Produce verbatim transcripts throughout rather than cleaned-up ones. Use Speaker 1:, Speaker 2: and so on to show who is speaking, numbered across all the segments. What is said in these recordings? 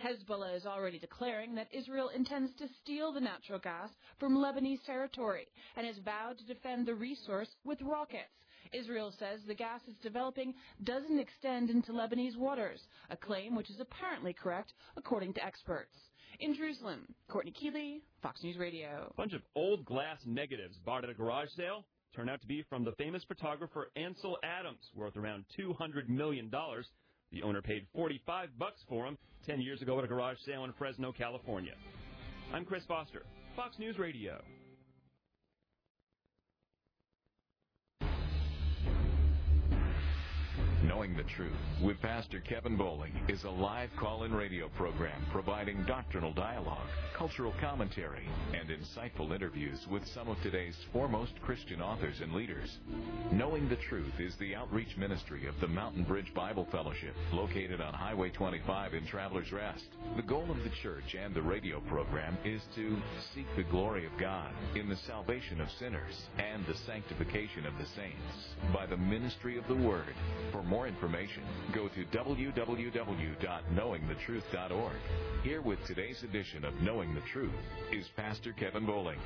Speaker 1: Hezbollah is already declaring that Israel intends to steal the natural gas from Lebanese territory and has vowed to defend the resource with rockets. Israel says the gas it's developing doesn't extend into Lebanese waters, a claim which is apparently correct according to experts. In Jerusalem, Courtney Keeley, Fox News Radio.
Speaker 2: A bunch of old glass negatives bought at a garage sale turned out to be from the famous photographer Ansel Adams, worth around two hundred million dollars. The owner paid forty-five bucks for them ten years ago at a garage sale in Fresno, California. I'm Chris Foster, Fox News Radio.
Speaker 3: Knowing the Truth with Pastor Kevin Bowling is a live call-in radio program providing doctrinal dialogue, cultural commentary, and insightful interviews with some of today's foremost Christian authors and leaders. Knowing the Truth is the outreach ministry of the Mountain Bridge Bible Fellowship, located on Highway twenty-five in Travelers Rest. The goal of the church and the radio program is to seek the glory of God in the salvation of sinners and the sanctification of the saints by the ministry of the Word. For more information, go to w w w dot knowing the truth dot org. Here with today's edition of Knowing the Truth is Pastor Kevin Bowling.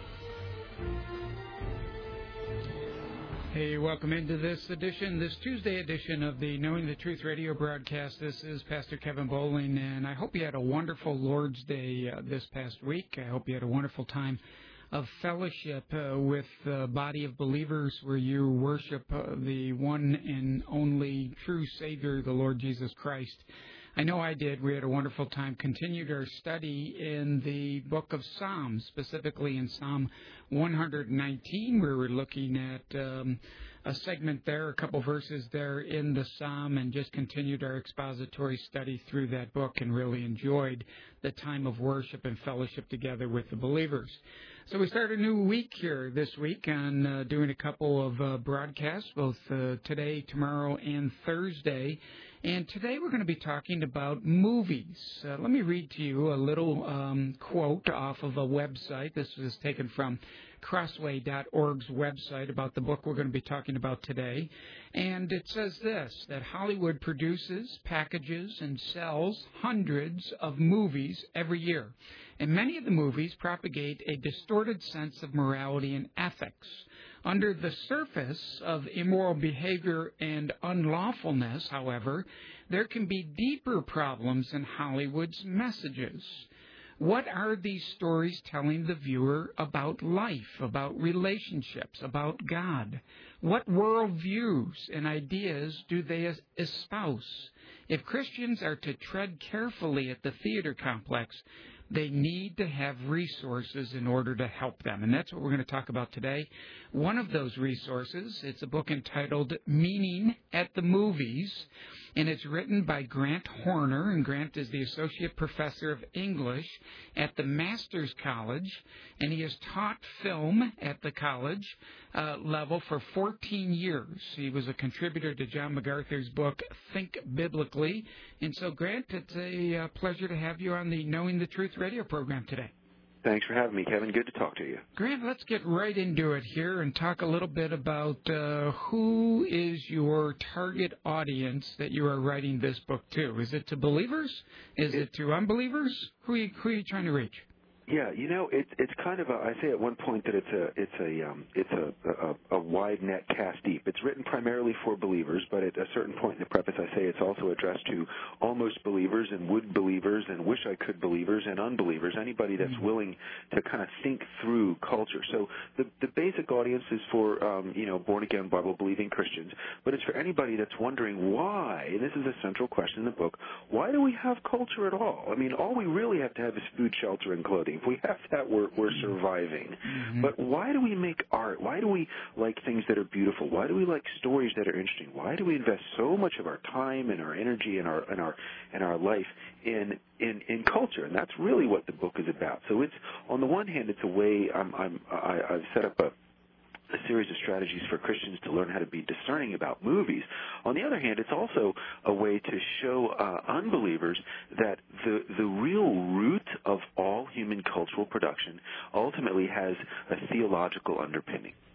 Speaker 4: Hey, welcome into this edition, this Tuesday edition of the Knowing the Truth radio broadcast. This is Pastor Kevin Bowling, and I hope you had a wonderful Lord's Day uh, this past week. I hope you had a wonderful time of fellowship uh, with the body of believers where you worship uh, the one and only true Savior, the Lord Jesus Christ. I know I did. We had a wonderful time. Continued our study in the book of Psalms, specifically in Psalm one nineteen, where we're looking at um, a segment there, a couple verses there in the Psalm, and just continued our expository study through that book and really enjoyed the time of worship and fellowship together with the believers. So we start a new week here this week on uh, doing a couple of uh, broadcasts, both uh, today, tomorrow, and Thursday. And today we're going to be talking about movies. Uh, let me read to you a little um, quote off of a website. This was taken from crossway dot org's website about the book we're going to be talking about today. And it says this, that Hollywood produces, packages, and sells hundreds of movies every year. And many of the movies propagate a distorted sense of morality and ethics. Under the surface of immoral behavior and unlawfulness, however, there can be deeper problems in Hollywood's messages. What are these stories telling the viewer about life, about relationships, about God? What worldviews and ideas do they espouse? If Christians are to tread carefully at the theater complex, they need to have resources in order to help them. And that's what we're going to talk about today. One of those resources, it's a book entitled Meaning at the Movies, and it's written by Grant Horner. And Grant is the Associate Professor of English at the Master's College, and he has taught film at the college uh, level for fourteen years. He was a contributor to John MacArthur's book, Think Biblically. And so, Grant, it's a uh, pleasure to have you on the Knowing the Truth radio program today.
Speaker 5: Thanks for having me, Kevin. Good to talk to you.
Speaker 4: Grant, let's get right into it here and talk a little bit about uh, who is your target audience that you are writing this book to. Is it to believers? Is it, it to unbelievers? Who are, you, who are you trying to reach?
Speaker 5: Yeah, you know, it's it's kind of a, I say at one point that it's a it's a um, it's a, a a wide net cast deep. It's written primarily for believers, but at a certain point in the preface, I say it's also addressed to almost believers and would believers and wish I could believers and unbelievers. Anybody that's mm-hmm. willing to kind of think through culture. So the the basic audience is for um, you know born again Bible believing Christians, but it's for anybody that's wondering why. And this is a central question in the book. Why do we have culture at all? I mean, all we really have to have is food, shelter, and clothing. If we have that, we're, we're surviving. Mm-hmm. But why do we make art? Why do we like things that are beautiful? Why do we like stories that are interesting? Why do we invest so much of our time and our energy and our and our and our life in in in culture? And that's really what the book is about. So it's on the one hand, it's a way I'm I'm I, I've set up a. a series of strategies for Christians to learn how to be discerning about movies. On the other hand, it's also a way to show uh, unbelievers that the the real root of all human cultural production ultimately has a theological underpinning.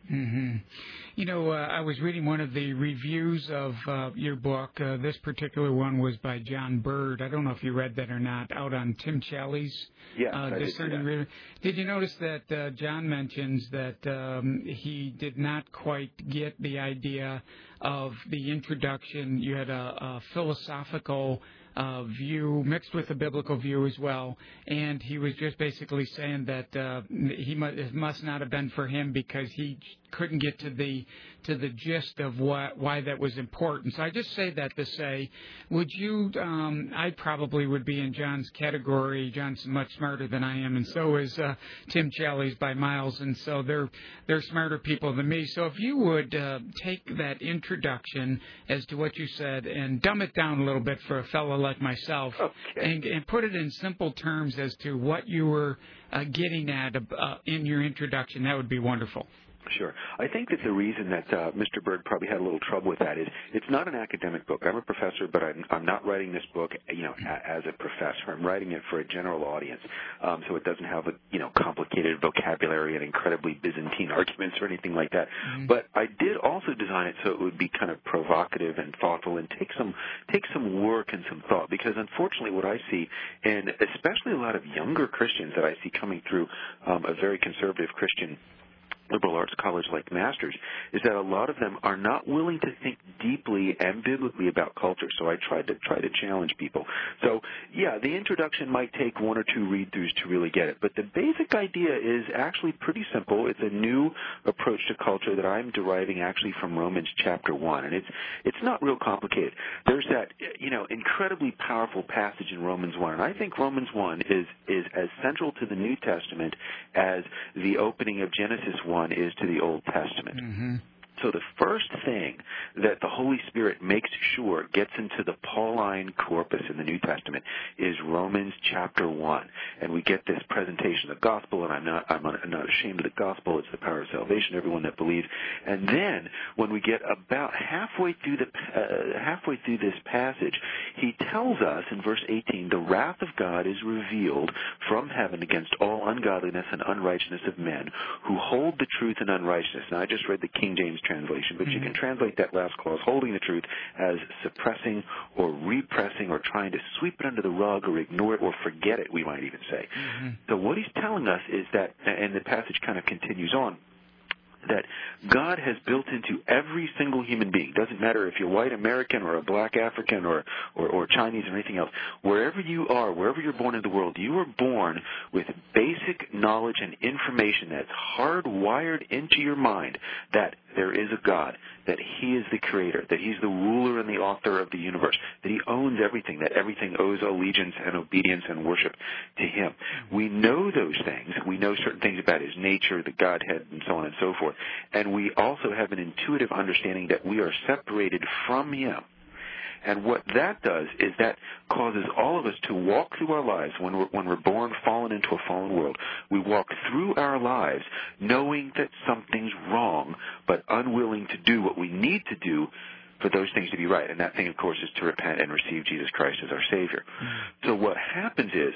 Speaker 4: Mm-hmm. You know, uh, I was reading one of the reviews of uh, your book. Uh, this particular one was by John Bird. I don't know if you read that or not, out on Tim Challies'
Speaker 5: yes,
Speaker 4: uh,
Speaker 5: I
Speaker 4: Discerning
Speaker 5: did,
Speaker 4: River. Did you notice that uh, John mentions that um, he did not quite get the idea of the introduction? You had a, a philosophical Uh, view mixed with a biblical view as well, and he was just basically saying that uh, he mu- it must not have been for him because he couldn't get to the to the gist of what why that was important. So I just say that to say, would you? Um, I probably would be in John's category. John's much smarter than I am, and so is uh, Tim Challies by miles, and so they're they're smarter people than me. So if you would uh, take that introduction as to what you said and dumb it down a little bit for a fellow like myself,
Speaker 5: okay.
Speaker 4: and, and put it in simple terms as to what you were uh, getting at uh, in your introduction, that would be wonderful.
Speaker 5: Sure. I think that the reason that uh, Mister Bird probably had a little trouble with that is it's not an academic book. I'm a professor, but I'm, I'm not writing this book, you know, a, as a professor. I'm writing it for a general audience, um, so it doesn't have a, you know, complicated vocabulary and incredibly Byzantine arguments or anything like that. Mm-hmm. But I did also design it so it would be kind of provocative and thoughtful and take some take some work and some thought, because unfortunately what I see, and especially a lot of younger Christians that I see coming through um, a very conservative Christian liberal arts college like Masters, is that a lot of them are not willing to think deeply and biblically about culture. So I tried to try to challenge people. So yeah, the introduction might take one or two read-throughs to really get it, but the basic idea is actually pretty simple. It's a new approach to culture that I'm deriving actually from Romans chapter one, and it's it's not real complicated. There's that, you know, incredibly powerful passage in Romans one, and I think Romans one is is as central to the New Testament as the opening of Genesis one is to the Old Testament.
Speaker 4: Mm-hmm.
Speaker 5: So the first thing that the Holy Spirit makes sure gets into the Pauline corpus in the New Testament is Romans chapter one. And we get this presentation of the gospel, and I'm not, I'm not ashamed of the gospel. It's the power of salvation, everyone that believes. And then when we get about halfway through the uh, halfway through this passage, he tells us in verse eighteen, the wrath of God is revealed from heaven against all ungodliness and unrighteousness of men who hold the truth in unrighteousness. Now, I just read the King James translation, but mm-hmm. you can translate that last clause, holding the truth, as suppressing or repressing or trying to sweep it under the rug or ignore it or forget it, we might even say. Mm-hmm. So what he's telling us is that, and the passage kind of continues on, that God has built into every single human being. Doesn't matter if you're white American or a black African or, or, or Chinese or anything else. Wherever you are, wherever you're born in the world, you are born with basic knowledge and information that's hardwired into your mind that there is a God, that He is the Creator, that He's the ruler and the author of the universe, that He owns everything, that everything owes allegiance and obedience and worship to Him. We know those things. We know certain things about His nature, the Godhead, and so on and so forth. And we also have an intuitive understanding that we are separated from Him. And what that does is that causes all of us to walk through our lives when we're, when we're born fallen into a fallen world. We walk through our lives knowing that something's wrong, but unwilling to do what we need to do for those things to be right. And that thing, of course, is to repent and receive Jesus Christ as our Savior. Mm-hmm. So what happens is,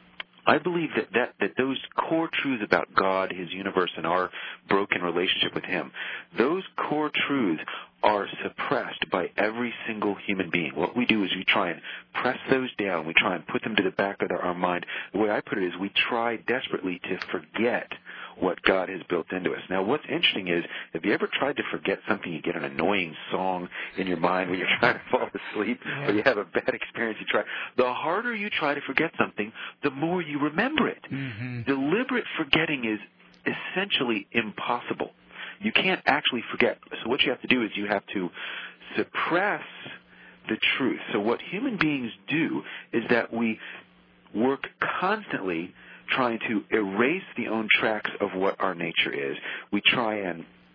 Speaker 5: I believe that, that, that those core truths about God, His universe, and our broken relationship with Him, those core truths are suppressed by every single human being. What we do is we try and press those down. We try and put them to the back of our mind. The way I put it is we try desperately to forget what God has built into us. Now, what's interesting is, have you ever tried to forget something? You get an annoying song in your mind when you're trying to fall asleep, or you have a bad experience. You try. The harder you try to forget something, the more you remember it. Mm-hmm. Deliberate forgetting is essentially impossible. You can't actually forget. So what you have to do is you have to suppress the truth. So what human beings do is that we work constantly trying to erase the own tracks of what our nature is. We try and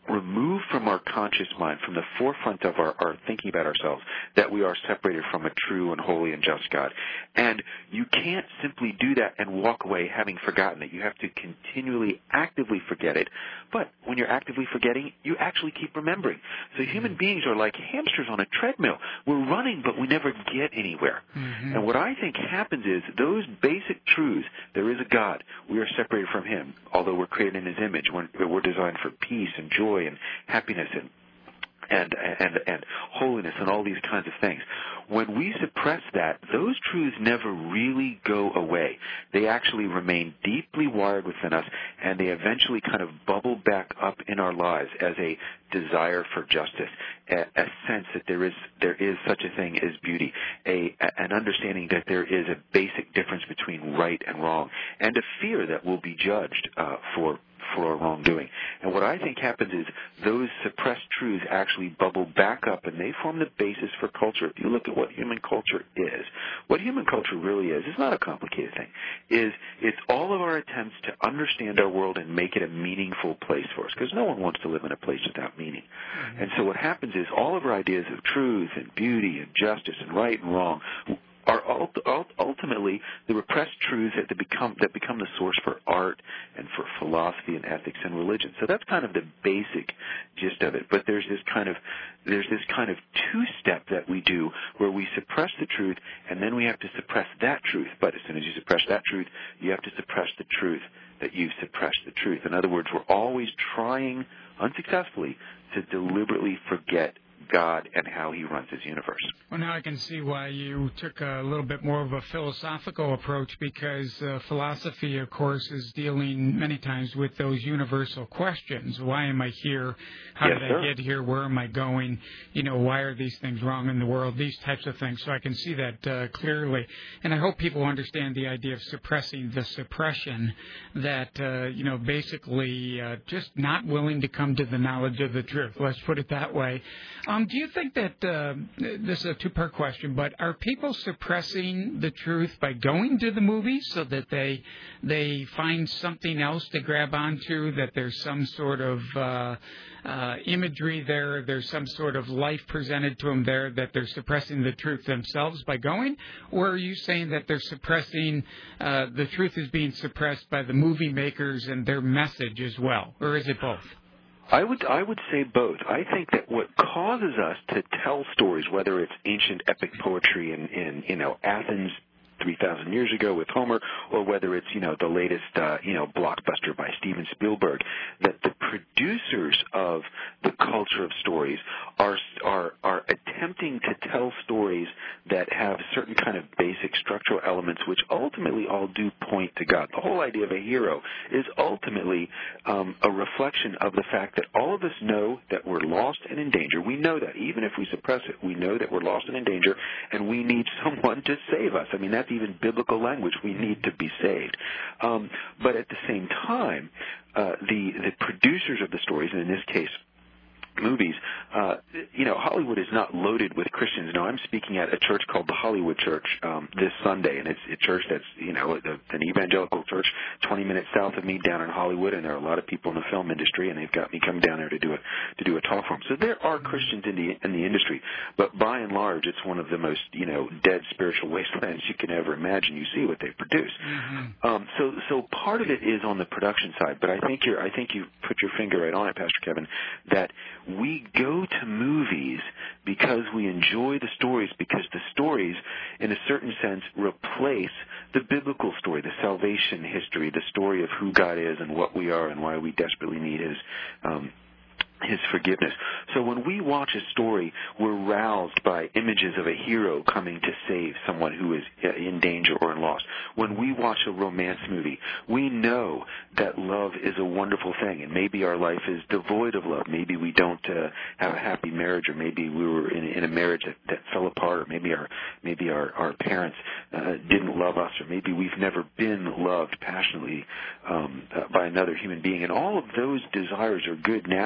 Speaker 5: remove from our conscious mind, from the forefront of our, our thinking about ourselves, that we are separated from a true and holy and just God. And you can't simply do that and walk away having forgotten it. You have to continually, actively forget it. But when you're actively forgetting, you actually keep remembering. So human beings are like hamsters on a treadmill. We're running, but we never get anywhere. Mm-hmm. And what I think happens is those basic truths, there is a God, we are separated from Him, although we're created in His image. We're, we're designed for peace and joy and happiness and and and and holiness and all these kinds of things. When we suppress that, those truths never really go away. They actually remain deeply wired within us, and they eventually kind of bubble back up in our lives as a desire for justice, a, a sense that there is there is such a thing as beauty, a an understanding that there is a basic difference between right and wrong, and a fear that we'll be judged uh, for for our wrongdoing. And what I think happens is those suppressed truths actually bubble back up, and they form the basis for culture. If you look at what human culture is, what human culture really is, it's not a complicated thing, is it's all of our attempts to understand our world and make it a meaningful place for us, because no one wants to live in a place without meaning. Mm-hmm. And so what happens is all of our ideas of truth and beauty and justice and right and wrong are ultimately the repressed truths that become that become the source for art and for philosophy and ethics and religion. So that's kind of the basic gist of it. But there's this kind of there's this kind of two-step that we do where we suppress the truth, and then we have to suppress that truth. But as soon as you suppress that truth, you have to suppress the truth that you've suppressed the truth. In other words, we're always trying, unsuccessfully, to deliberately forget God and how He runs His universe.
Speaker 4: Well, now I can see why you took a little bit more of a philosophical approach, because uh, philosophy, of course, is dealing many times with those universal questions. Why am I here? How
Speaker 5: yes,
Speaker 4: did
Speaker 5: sir.
Speaker 4: I get here? Where am I going? You know, why are these things wrong in the world? These types of things. So I can see that uh, clearly. And I hope people understand the idea of suppressing the suppression, that, uh, you know, basically uh, just not willing to come to the knowledge of the truth. Let's put it that way. Um, do you think that, uh, this is a two-part question, but are people suppressing the truth by going to the movies so that they they find something else to grab onto, that there's some sort of uh, uh, imagery there, there's some sort of life presented to them there, that they're suppressing the truth themselves by going? Or are you saying that they're suppressing, uh, the truth is being suppressed by the movie makers and their message as well? Or is it both?
Speaker 5: I would I would say both. I think that what causes us to tell stories, whether it's ancient epic poetry in, in you know Athens three thousand years ago with Homer, or whether it's you know the latest uh, you know blockbuster by Steven Spielberg, that the producers of the culture of stories are are are attempting to tell stories that have certain kind of basic structural elements, which ultimately all do point to God. The whole idea of a hero is ultimately um, a reflection of the fact that all of us know that we're lost and in danger. We know that. Even if we suppress it, we know that we're lost and in danger, and we need someone to save us. I mean, that's even biblical language. We need to be saved. Um, but at the same time, uh, the, the producers of the stories, and in this case, movies, uh, you know, Hollywood is not loaded with Christians. Now, I'm speaking at a church called the Hollywood Church um, this Sunday, and it's a church that's, you know, an evangelical church twenty minutes south of me down in Hollywood, and there are a lot of people in the film industry, and they've got me come down there to do a to do a talk for them. So there are Christians in the in the industry, but by and large, it's one of the most, you know, dead spiritual wastelands you can ever imagine. You see what they produce. Mm-hmm. Um, so so part of it is on the production side, but I think you're I think you put your finger right on it, Pastor Kevin, that we go to movies because we enjoy the stories, because the stories, in a certain sense, replace the biblical story, the salvation history, the story of who God is and what we are and why we desperately need His um, His forgiveness. So when we watch a story, we're roused by images of a hero coming to save someone who is in danger or in loss. When we watch a romance movie, we know that love is a wonderful thing, and maybe our life is devoid of love. Maybe we don't uh, have a happy marriage, or maybe we were in, in a marriage that, that fell apart, or maybe our maybe our, our parents uh, didn't love us, or maybe we've never been loved passionately um, uh, by another human being. And all of those desires are good, natural desires.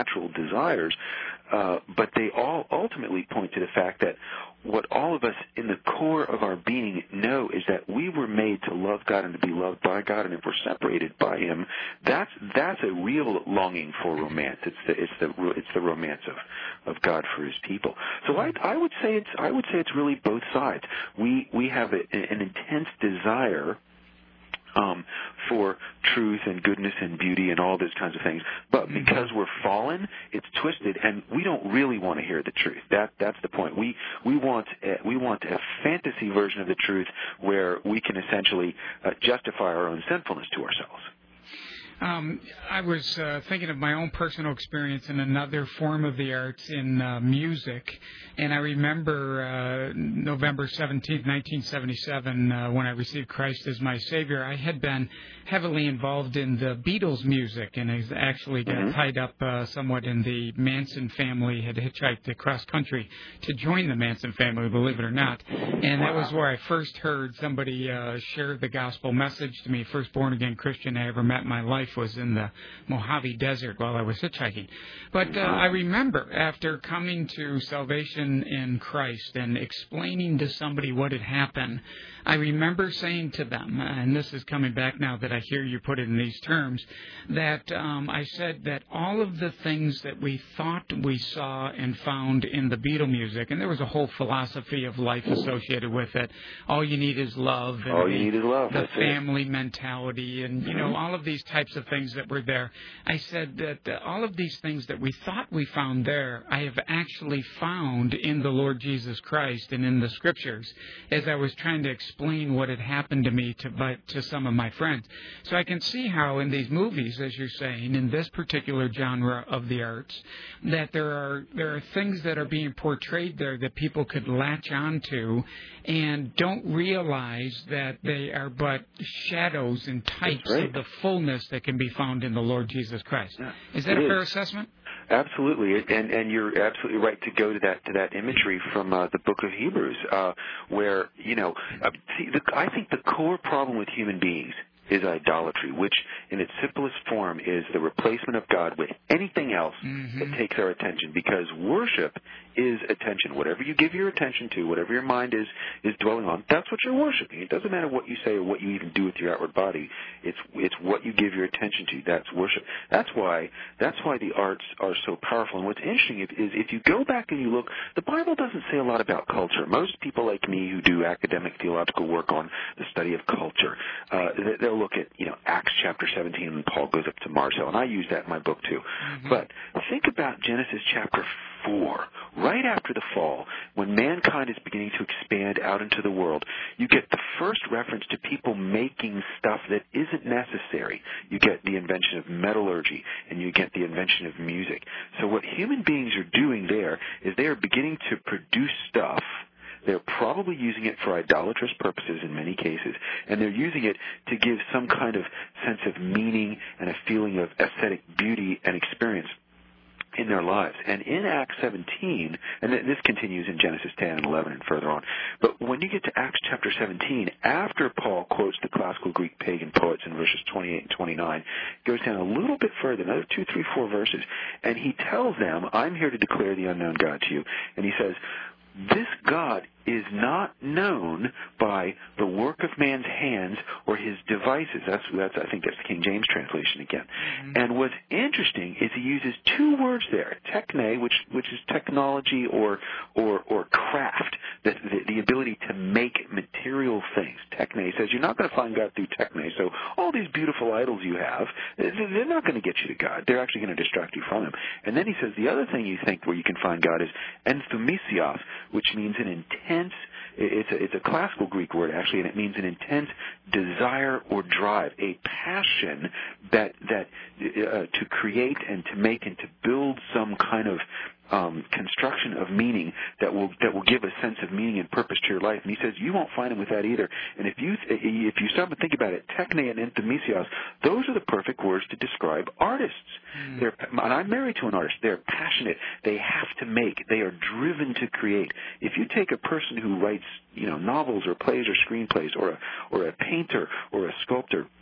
Speaker 5: desires, uh, but they all ultimately point to the fact that what all of us in the core of our being know is that we were made to love God and to be loved by God, and if we're separated by Him, that's that's a real longing for romance. It's the it's the it's the romance of, of God for His people. So I I would say it's I would say it's really both sides. We we have a, an intense desire Um, for truth and goodness and beauty and all those kinds of things. But because we're fallen, it's twisted, and we don't really want to hear the truth. That that's the point. We we want a, we want a fantasy version of the truth where we can essentially uh, justify our own sinfulness to ourselves.
Speaker 4: Um, I was uh, thinking of my own personal experience in another form of the arts in uh, music, and I remember uh, November seventeenth, nineteen seventy-seven, uh, when I received Christ as my Savior. I had been heavily involved in the Beatles music, and I actually got mm-hmm. tied up uh, somewhat in the Manson family, had hitchhiked across country to join the Manson family, believe it or not. And that was where I first heard somebody uh, share the gospel message to me. First born-again Christian I ever met in my life was in the Mojave Desert while I was hitchhiking. But uh, I remember after coming to salvation in Christ and explaining to somebody what had happened, I remember saying to them, and this is coming back now that I hear you put it in these terms, that um, I said that all of the things that we thought we saw and found in the Beatle music, and there was a whole philosophy of life associated with it. All you need is love. And
Speaker 5: all
Speaker 4: the,
Speaker 5: you need is love.
Speaker 4: The
Speaker 5: That's
Speaker 4: family
Speaker 5: it.
Speaker 4: mentality, and you know all of these types of things that were there. I said that uh, all of these things that we thought we found there, I have actually found in the Lord Jesus Christ and in the Scriptures, as I was trying to explain what had happened to me to by, to some of my friends. So I can see how in these movies, as you're saying, in this particular genre of the arts, that there are there are things that are being portrayed there that people could latch onto and don't realize that they are but shadows and types
Speaker 5: right.
Speaker 4: of the fullness that can be found in the Lord Jesus Christ.
Speaker 5: Yeah,
Speaker 4: is that a
Speaker 5: is.
Speaker 4: fair assessment?
Speaker 5: Absolutely, and and you're absolutely right to go to that to that imagery from uh, the Book of Hebrews, uh, where you know, uh, see, the, I think the core problem with human beings is idolatry, which in its simplest form is the replacement of God with anything else mm-hmm. that takes our attention, because worship is attention. Whatever you give your attention to, whatever your mind is is dwelling on, that's what you're worshiping. It doesn't matter what you say or what you even do with your outward body. It's it's what you give your attention to. That's worship. That's why that's why the arts are so powerful. And what's interesting is, is if you go back and you look, the Bible doesn't say a lot about culture. Most people like me who do academic theological work on the study of culture, uh, they'll look at, you know, Acts chapter seventeen when Paul goes up to Mars Hill, and I use that in my book too. Mm-hmm. But think about Genesis chapter four, right after the fall, when mankind is beginning to expand out into the world. You get the first reference to people making stuff that isn't necessary. You get the invention of metallurgy, and you get the invention of music. So what human beings are doing there is they are beginning to produce stuff. They're probably using it for idolatrous purposes in many cases, and they're using it to give some kind of sense of meaning and a feeling of aesthetic beauty and experience in their lives. And in Acts seventeen, and this continues in Genesis ten and eleven and further on, but when you get to Acts chapter seventeen, after Paul quotes the classical Greek pagan poets in verses twenty-eight and twenty-nine, it goes down a little bit further, another two, three, four verses, and he tells them, I'm here to declare the unknown God to you. And he says, this God is not known by the work of man's hands or his devices. That's, that's I think that's the King James translation again. Mm-hmm. And what's interesting is he uses two words there, techne, which which is technology or or or craft, the, the, the ability to make material things. Techne. He says you're not going to find God through techne. So all these beautiful idols you have, they're not going to get you to God. They're actually going to distract you from Him. And then he says the other thing you think where you can find God is enthumisios, which means an intense, it's a, it's a classical Greek word actually, and it means an intense desire or drive, a passion that that uh, to create and to make and to build some kind of um, construction of meaning that will that will give a sense of meaning and purpose to your life. And he says you won't find him with that either. And if you if you stop and think about it, techne and enthumisios, those are the perfect words to describe artists. Mm. They're, and I'm married to an artist. They're passionate. They have to make. They are driven to create. If you take a person who writes, you know, novels or plays or screenplays, or a or a painter or a sculptor,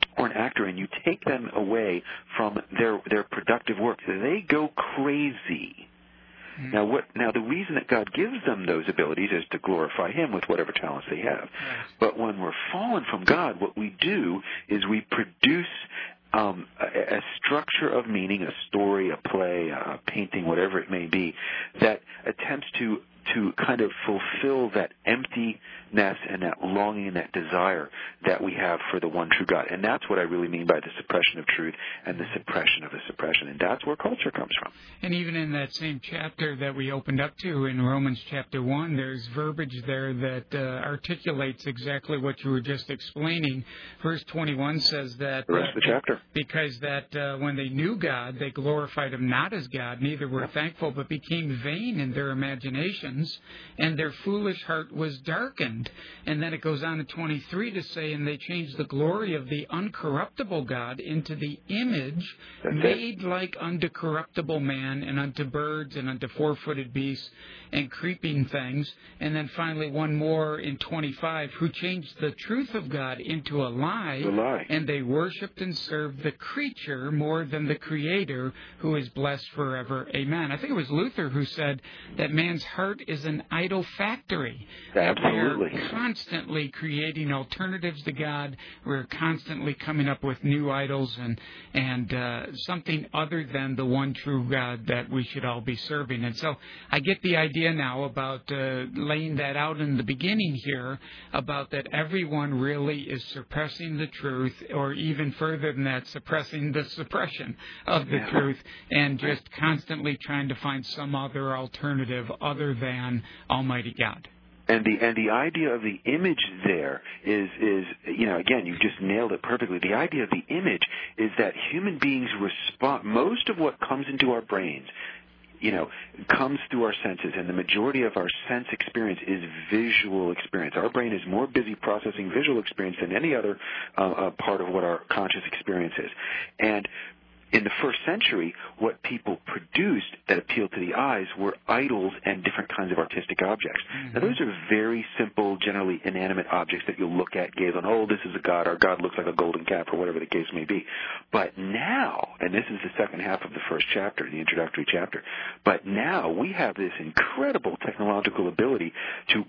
Speaker 5: or an actor and you take them away from their their productive work, they go crazy. Mm-hmm. Now, what? Now, the reason that God gives them those abilities is to glorify Him with whatever talents they have. Right. But when we're fallen from God, what we do is we produce um, a, a structure of meaning, a story, a play, a painting, whatever it may be, that attempts to to kind of fulfill that emptiness and that longing and that desire that we have for the one true God. And that's what I really mean by the suppression of truth and the suppression of the suppression. And that's where culture comes from.
Speaker 4: And even in that same chapter that we opened up to in Romans chapter one, there's verbiage there that uh, articulates exactly what you were just explaining. Verse twenty-one says that
Speaker 5: the rest uh, of the chapter.
Speaker 4: Because that uh, when they knew God, they glorified Him not as God, neither were yeah. thankful, but became vain in their imaginations, and their foolish heart was darkened. And then it goes on in twenty-three to say, and they changed the glory of the uncorruptible God into the image That's made it. like unto corruptible man, and unto birds, and unto four-footed beasts, and creeping things. And then finally one more in twenty-five, who changed the truth of God into a lie,
Speaker 5: a lie.
Speaker 4: and they worshipped and served the creature more than the Creator, who is blessed forever. Amen. I think it was Luther who said that man's heart is an idol factory.
Speaker 5: Absolutely.
Speaker 4: We're constantly creating alternatives to God. We're constantly coming up with new idols and and uh, something other than the one true God that we should all be serving. And so I get the idea now about uh, laying that out in the beginning here, about that everyone really is suppressing the truth, or even further than that, suppressing the suppression of the yeah. truth, and just constantly trying to find some other alternative other than Almighty God.
Speaker 5: And the and the idea of the image there is is you know again you've just nailed it perfectly. The idea of the image is that human beings respond. Most of what comes into our brains, you know, comes through our senses, and the majority of our sense experience is visual experience. Our brain is more busy processing visual experience than any other uh, uh, part of what our conscious experience is. And in the first century, what people produced that appealed to the eyes were idols and different kinds of artistic objects. Mm-hmm. Now, those are very simple, generally inanimate objects that you'll look at, gaze on, oh, this is a god, our god looks like a golden calf, or whatever the case may be. But now, and this is the second half of the first chapter, the introductory chapter, but now we have this incredible technological ability to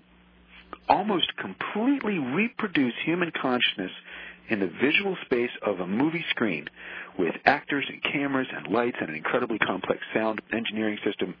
Speaker 5: almost completely reproduce human consciousness in the visual space of a movie screen, with actors and cameras and lights and an incredibly complex sound engineering system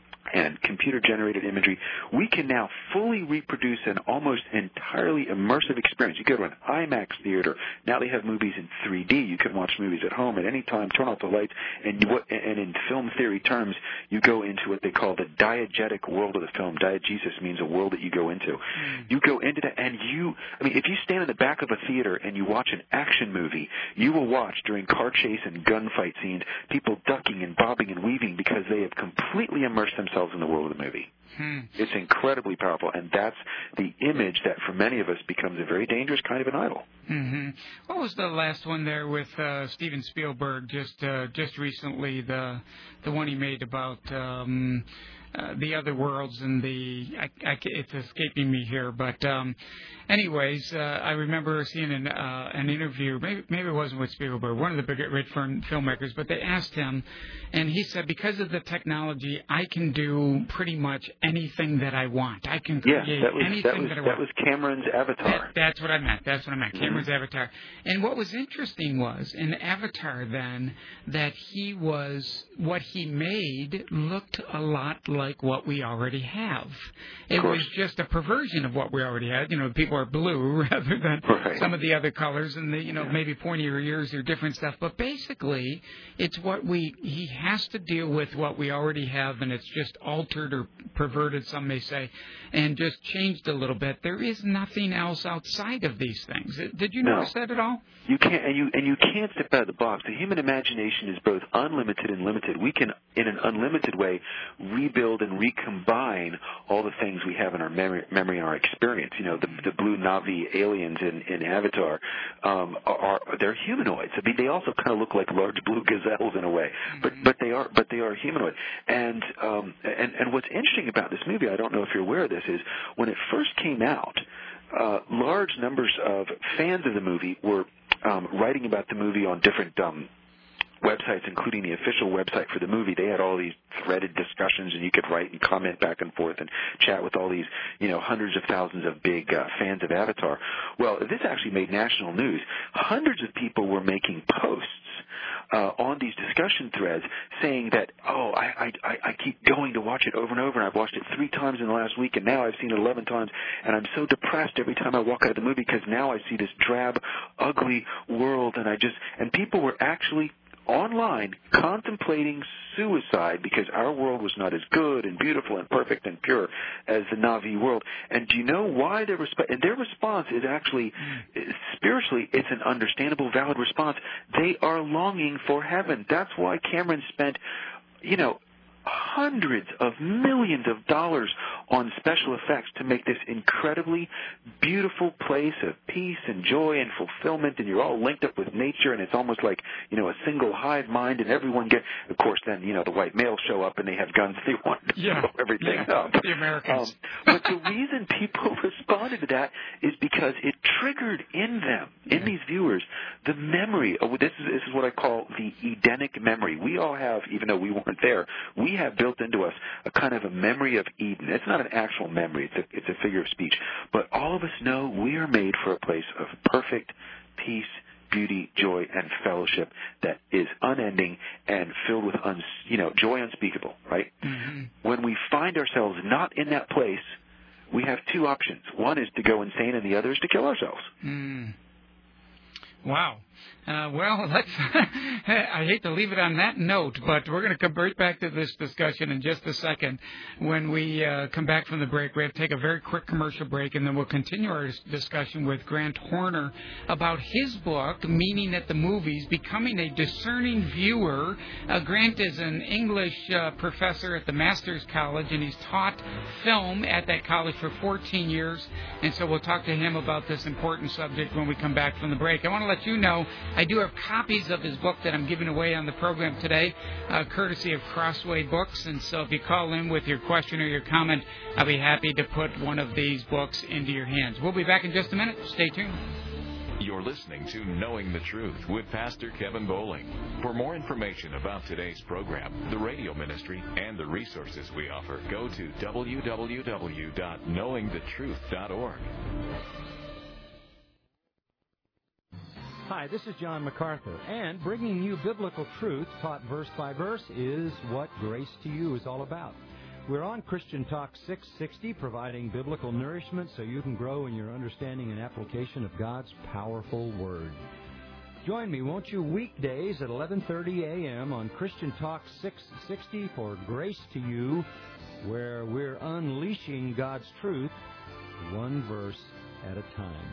Speaker 5: and computer-generated imagery. We can now fully reproduce an almost entirely immersive experience. You go to an IMAX theater. Now they have movies in three D. You can watch movies at home at any time, turn off the lights, and, you, and in film theory terms, you go into what they call the diegetic world of the film. Diegesis means a world that you go into. Mm. You go into that, and you, I mean, if you stand in the back of a theater and you watch an action movie, you will watch during car chase and gunfight scenes people ducking and bobbing and weaving because they have completely immersed themselves in the world of the movie. Hmm. It's incredibly powerful, and that's the image that for many of us becomes a very dangerous kind of an idol.
Speaker 4: Mm-hmm. What was the last one there with uh, Steven Spielberg just uh, just recently, the the one he made about um, uh, the other worlds and the, I, I, it's escaping me here, but um, anyways, uh, I remember seeing an, uh, an interview, maybe, maybe it wasn't with Spielberg, one of the big rich filmmakers, but they asked him, and he said, because of the technology, I can do pretty much anything that I want. I can create
Speaker 5: yeah, that was,
Speaker 4: anything
Speaker 5: that, was,
Speaker 4: that I
Speaker 5: that
Speaker 4: want.
Speaker 5: was Cameron's Avatar.
Speaker 4: That, that's what I meant. That's what I meant. Mm-hmm. Cameron's Avatar. And what was interesting was, in Avatar then, that he was, what he made looked a lot like what we already have. It was just a perversion of what we already had. You know, people are blue rather than right. some of the other colors, and the, you know, yeah. maybe pointier ears or different stuff. But basically, it's what we, he has to deal with what we already have, and it's just altered or perverted, some may say, and just changed a little bit. There is nothing else outside of these things. Did you
Speaker 5: no.
Speaker 4: notice that at all?
Speaker 5: You can't, and you and you can't step out of the box. The human imagination is both unlimited and limited. We can, in an unlimited way, rebuild and recombine all the things we have in our memory, memory and our experience. You know, the, the blue Na'vi aliens in, in Avatar um, are, are they're humanoids. I mean, they also kind of look like large blue gazelles in a way, but but they are but they are humanoid. And um, and and what's interesting about this movie, I don't know if you're aware of this, is when it first came out, uh, large numbers of fans of the movie were um, writing about the movie on different um, websites, including the official website for the movie. They had all these threaded discussions, and you could write and comment back and forth and chat with all these, you know, hundreds of thousands of big uh, fans of Avatar. Well, this actually made national news. Hundreds of people were making posts Uh, on these discussion threads saying that, oh, I, I, I keep going to watch it over and over, and I've watched it three times in the last week, and now I've seen it eleven times, and I'm so depressed every time I walk out of the movie because now I see this drab, ugly world, and I just, and people were actually online contemplating suicide because our world was not as good and beautiful and perfect and pure as the Na'vi world. And do you know why their resp- and their response is actually, spiritually, it's an understandable, valid response. They are longing for heaven. That's why Cameron spent, you know, hundreds of millions of dollars on special effects to make this incredibly beautiful place of peace and joy and fulfillment, and you're all linked up with nature, and it's almost like, you know, a single hive mind, and everyone get, of course, then, you know, the white males show up and they have guns, they want to
Speaker 4: yeah.
Speaker 5: blow everything
Speaker 4: yeah.
Speaker 5: up.
Speaker 4: The Americans.
Speaker 5: Um, but the reason people responded to that is because it triggered in them, in
Speaker 4: yeah.
Speaker 5: these viewers, the memory of, this is, this is what I call the Edenic memory. We all have, even though we weren't there, we have built into us a kind of a memory of Eden. It's not an actual memory. It's a, it's a figure of speech. But all of us know we are made for a place of perfect peace, beauty, joy, and fellowship that is unending and filled with, uns, you know, joy unspeakable, right?
Speaker 4: Mm-hmm.
Speaker 5: When we find ourselves not in that place, we have two options. One is to go insane, and the other is to kill ourselves.
Speaker 4: Mm. Wow. Uh, well, let's. I hate to leave it on that note, but we're going to come right back to this discussion in just a second. When we uh, come back from the break, we have to take a very quick commercial break, and then we'll continue our discussion with Grant Horner about his book, Meaning at the Movies, Becoming a Discerning Viewer. Uh, Grant is an English uh, professor at the Masters College, and he's taught film at that college for fourteen years, and so we'll talk to him about this important subject when we come back from the break. I want to let you know I do have copies of his book that I'm giving away on the program today, uh, courtesy of Crossway Books. And so if you call in with your question or your comment, I'll be happy to put one of these books into your hands. We'll be back in just a minute. Stay tuned.
Speaker 3: You're listening to Knowing the Truth with Pastor Kevin Bowling. For more information about today's program, the radio ministry, and the resources we offer, go to w w w dot knowing the truth dot org.
Speaker 6: Hi, this is John MacArthur, and bringing you biblical truth taught verse by verse is what Grace to You is all about. We're on Christian Talk six sixty, providing biblical nourishment so you can grow in your understanding and application of God's powerful Word. Join me, won't you, weekdays at eleven thirty a.m. on Christian Talk six sixty for Grace to You, where we're unleashing God's truth one verse at a time.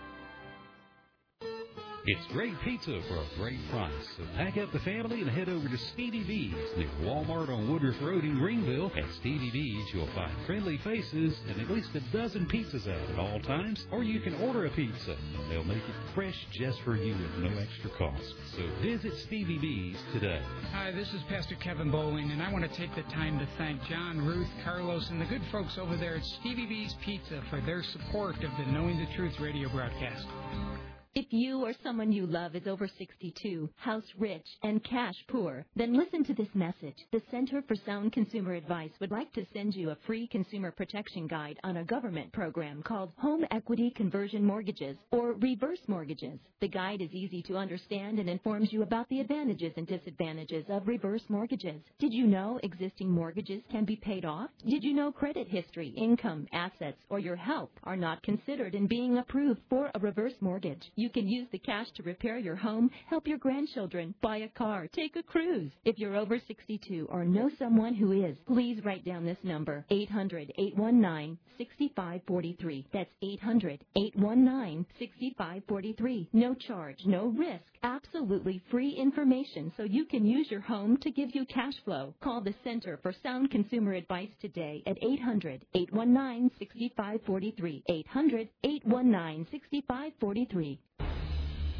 Speaker 7: It's great pizza for a great price. So pack up the family and head over to Stevie B's near Walmart on Woodruff Road in Greenville. At Stevie B's, you'll find friendly faces and at least a dozen pizzas out at all times. Or you can order a pizza. They'll make it fresh just for you at no extra cost. So visit Stevie B's today.
Speaker 4: Hi, this is Pastor Kevin Bowling, and I want to take the time to thank John, Ruth, Carlos, and the good folks over there at Stevie B's Pizza for their support of the Knowing the Truth radio broadcast.
Speaker 8: If you or someone you love is over sixty-two, house rich, and cash poor, then listen to this message. The Center for Sound Consumer Advice would like to send you a free consumer protection guide on a government program called Home Equity Conversion Mortgages, or Reverse Mortgages. The guide is easy to understand and informs you about the advantages and disadvantages of reverse mortgages. Did you know existing mortgages can be paid off? Did you know credit history, income, assets, or your health are not considered in being approved for a reverse mortgage? You can use the cash to repair your home, help your grandchildren, buy a car, take a cruise. If you're over sixty-two or know someone who is, please write down this number, eight hundred, eight one nine, six five four three. That's eight hundred, eight one nine, six five four three. No charge, no risk, absolutely free information so you can use your home to give you cash flow. Call the Center for Sound Consumer Advice today at eight hundred, eight one nine, six five four three. eight hundred, eight one nine, six five four three.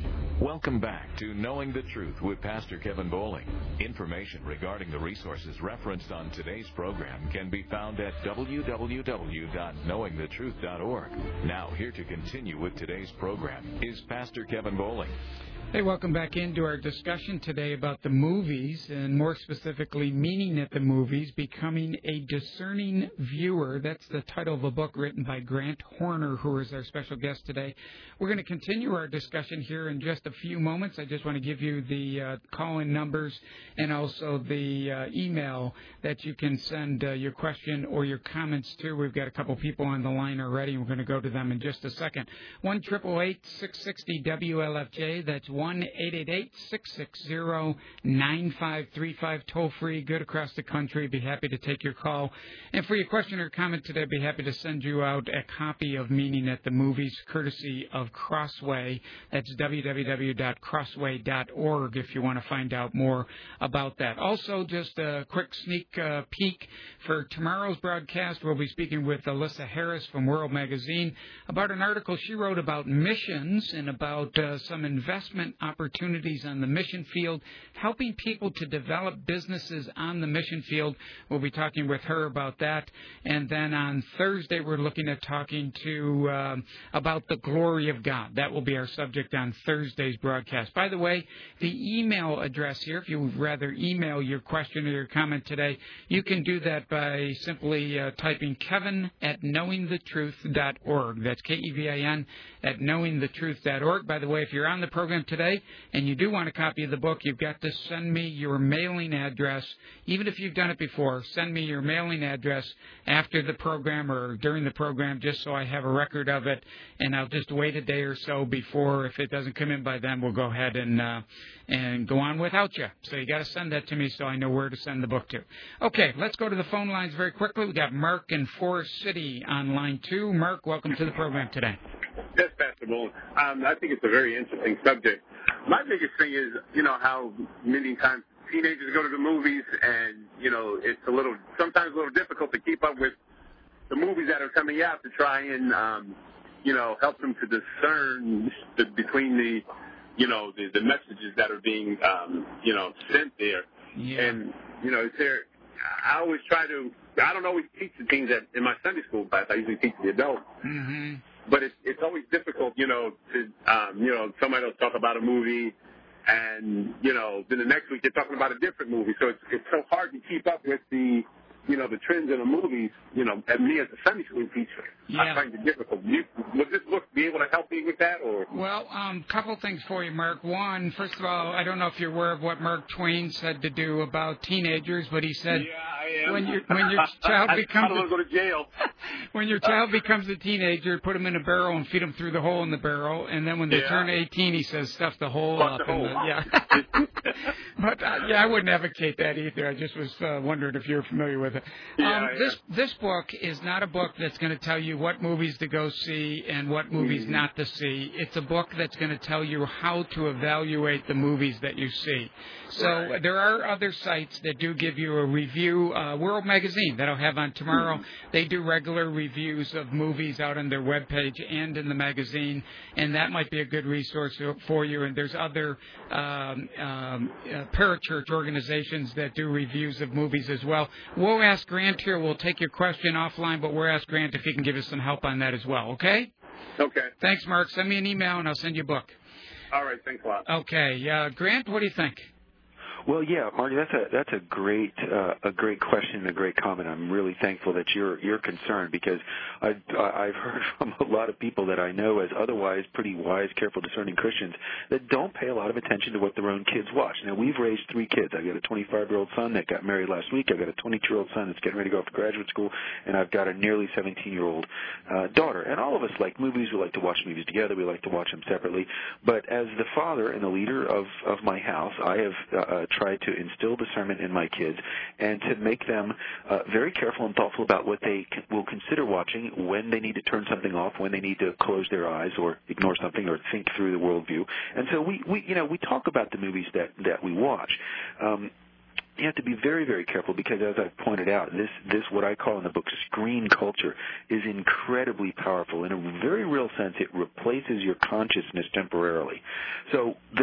Speaker 3: Welcome back to Knowing the Truth with Pastor Kevin Bowling. Information regarding the resources referenced on today's program can be found at w w w dot knowing the truth dot org. Now, here to continue with today's program is Pastor Kevin Bowling.
Speaker 4: Hey, welcome back into our discussion today about the movies, and more specifically, meaning at the movies, becoming a discerning viewer. That's the title of a book written by Grant Horner, who is our special guest today. We're going to continue our discussion here in just a few moments. I just want to give you the uh, call-in numbers and also the uh, email that you can send uh, your question or your comments to. We've got a couple people on the line already, and we're going to go to them in just a second. one eight eight eight, six six zero, W L F J. That's one eight eight eight, six six zero, nine five three five, toll free, good across the country. Be happy to take your call. And for your question or comment today, be happy to send you out a copy of Meaning at the Movies, courtesy of Crossway. That's w w w dot crossway dot org if you want to find out more about that. Also, just a quick sneak uh, peek for tomorrow's broadcast. We'll be speaking with Alyssa Harris from World Magazine about an article she wrote about missions and about uh, some investment opportunities on the mission field, helping people to develop businesses on the mission field. We'll be talking with her about that. And then on Thursday, we're looking at talking to uh, about the glory of God. That will be our subject on Thursday's broadcast. By the way, the email address here, if you would rather email your question or your comment today, you can do that by simply uh, typing Kevin at knowing the truth dot org. That's K E V I N at knowing the truth dot org. By the way, if you're on the program today and you do want a copy of the book, you've got to send me your mailing address. Even if you've done it before, send me your mailing address after the program or during the program, just so I have a record of it, and I'll just wait a day or so before. If it doesn't come in by then, we'll go ahead and uh, and go on without you. So you got to send that to me so I know where to send the book to. Okay, let's go to the phone lines very quickly. We got Mark in Forest City on line two. Mark, welcome to the program today.
Speaker 9: Yes, Pastor Bull. Um, I think it's a very interesting subject. My biggest thing is, you know, how many times teenagers go to the movies, and, you know, it's a little, sometimes a little difficult to keep up with the movies that are coming out to try and, um, you know, help them to discern the, between the, you know, the, the messages that are being, um, you know, sent there.
Speaker 4: Yeah.
Speaker 9: And, you know, is there, I always try to, I don't always teach the teens that in my Sunday school class. I usually teach the adults.
Speaker 4: Mm-hmm.
Speaker 9: But it's, it's always difficult, you know, to, um, you know, somebody will talk about a movie, and, you know, then the next week they're talking about a different movie. So it's, it's so hard to keep up with the, you know, the trends in the movies, you know, and me as a Sunday school teacher,
Speaker 4: yeah.
Speaker 9: I find it difficult. You, would this book be able to help me with that? Or?
Speaker 4: Well, a um, couple things for you, Mark. One, first of all, I don't know if you're aware of what Mark Twain said to do about teenagers, but he said,
Speaker 9: yeah, I am.
Speaker 4: when, your when your child becomes
Speaker 9: I don't want to go to jail.
Speaker 4: when your child becomes a teenager, put them in a barrel and feed them through the hole in the barrel, and then when they
Speaker 9: yeah.
Speaker 4: turn eighteen, he says, stuff the hole
Speaker 9: Fuck
Speaker 4: up.
Speaker 9: The hole.
Speaker 4: And the, yeah. But, uh, yeah, I wouldn't advocate that either. I just was uh, wondering if you're familiar with it.
Speaker 9: Yeah,
Speaker 4: um,
Speaker 9: yeah.
Speaker 4: This this book is not a book that's going to tell you what movies to go see and what movies
Speaker 9: mm-hmm.
Speaker 4: not to see. It's a book that's going to tell you how to evaluate the movies that you see. So
Speaker 9: right.
Speaker 4: there are other sites that do give you a review. Uh, World Magazine, that I'll have on tomorrow, mm-hmm. they do regular reviews of movies out on their webpage and in the magazine, and that might be a good resource for you. And there's other um, um, uh, parachurch organizations that do reviews of movies as well. We'll ask Grant here. We'll take your question offline, but we'll ask Grant if he can give us some help on that as well, okay?
Speaker 9: Okay.
Speaker 4: Thanks, Mark. Send me an email, and I'll send you a book.
Speaker 9: All right. Thanks a lot.
Speaker 4: Okay. Uh, Grant, what do you think?
Speaker 5: Well, yeah, Marty, that's a that's a great uh, a great question and a great comment. I'm really thankful that you're you're concerned, because I've I've heard from a lot of people that I know as otherwise pretty wise, careful, discerning Christians that don't pay a lot of attention to what their own kids watch. Now, we've raised three kids. I've got a twenty-five-year-old son that got married last week. I've got a twenty-two-year-old son that's getting ready to go off to graduate school, and I've got a nearly seventeen-year-old uh, daughter. And all of us like movies. We like to watch movies together. We like to watch them separately. But as the father and the leader of of my house, I have uh, tried to instill discernment in my kids and to make them uh, very careful and thoughtful about what they c- will consider watching, when they need to turn something off, when they need to close their eyes or ignore something or think through the worldview. And so we, we you know, we talk about the movies that, that we watch. Um, You have to be very, very careful, because as I've pointed out, this, this what I call in the book screen culture is incredibly powerful. In a very real sense, it replaces your consciousness temporarily. So the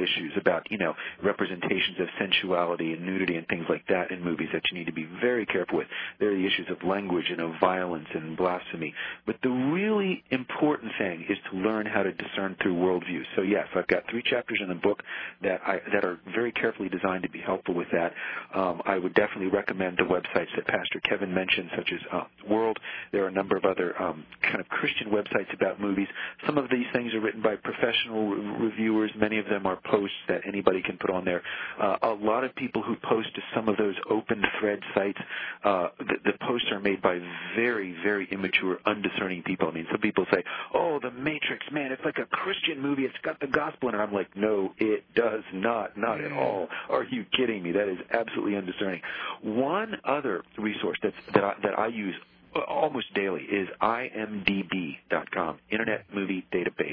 Speaker 5: issues about, you know, representations of sensuality and nudity and things like that in movies that you need to be very careful with. There are the issues of language and of violence and blasphemy. But the really important thing is to learn how to discern through worldviews. So, yes, I've got three chapters in the book that I, that are very carefully designed to be helpful with that. Um, I would definitely recommend the websites that Pastor Kevin mentioned, such as uh, World. There are a number of other um, kind of Christian websites about movies. Some of these things are written by professional re- reviewers. Many of them are posts that anybody can put on there. Uh, a lot of people who post to some of those open thread sites, uh, the, the posts are made by very, very immature, undiscerning people. I mean, some people say, oh, The Matrix, man, it's like a Christian movie. It's got the gospel in it. I'm like, no, it does not, not at all. Are you kidding me? That is absolutely undiscerning. One other resource that's, that, I, that I use almost daily is I M D B dot com, Internet Movie Database,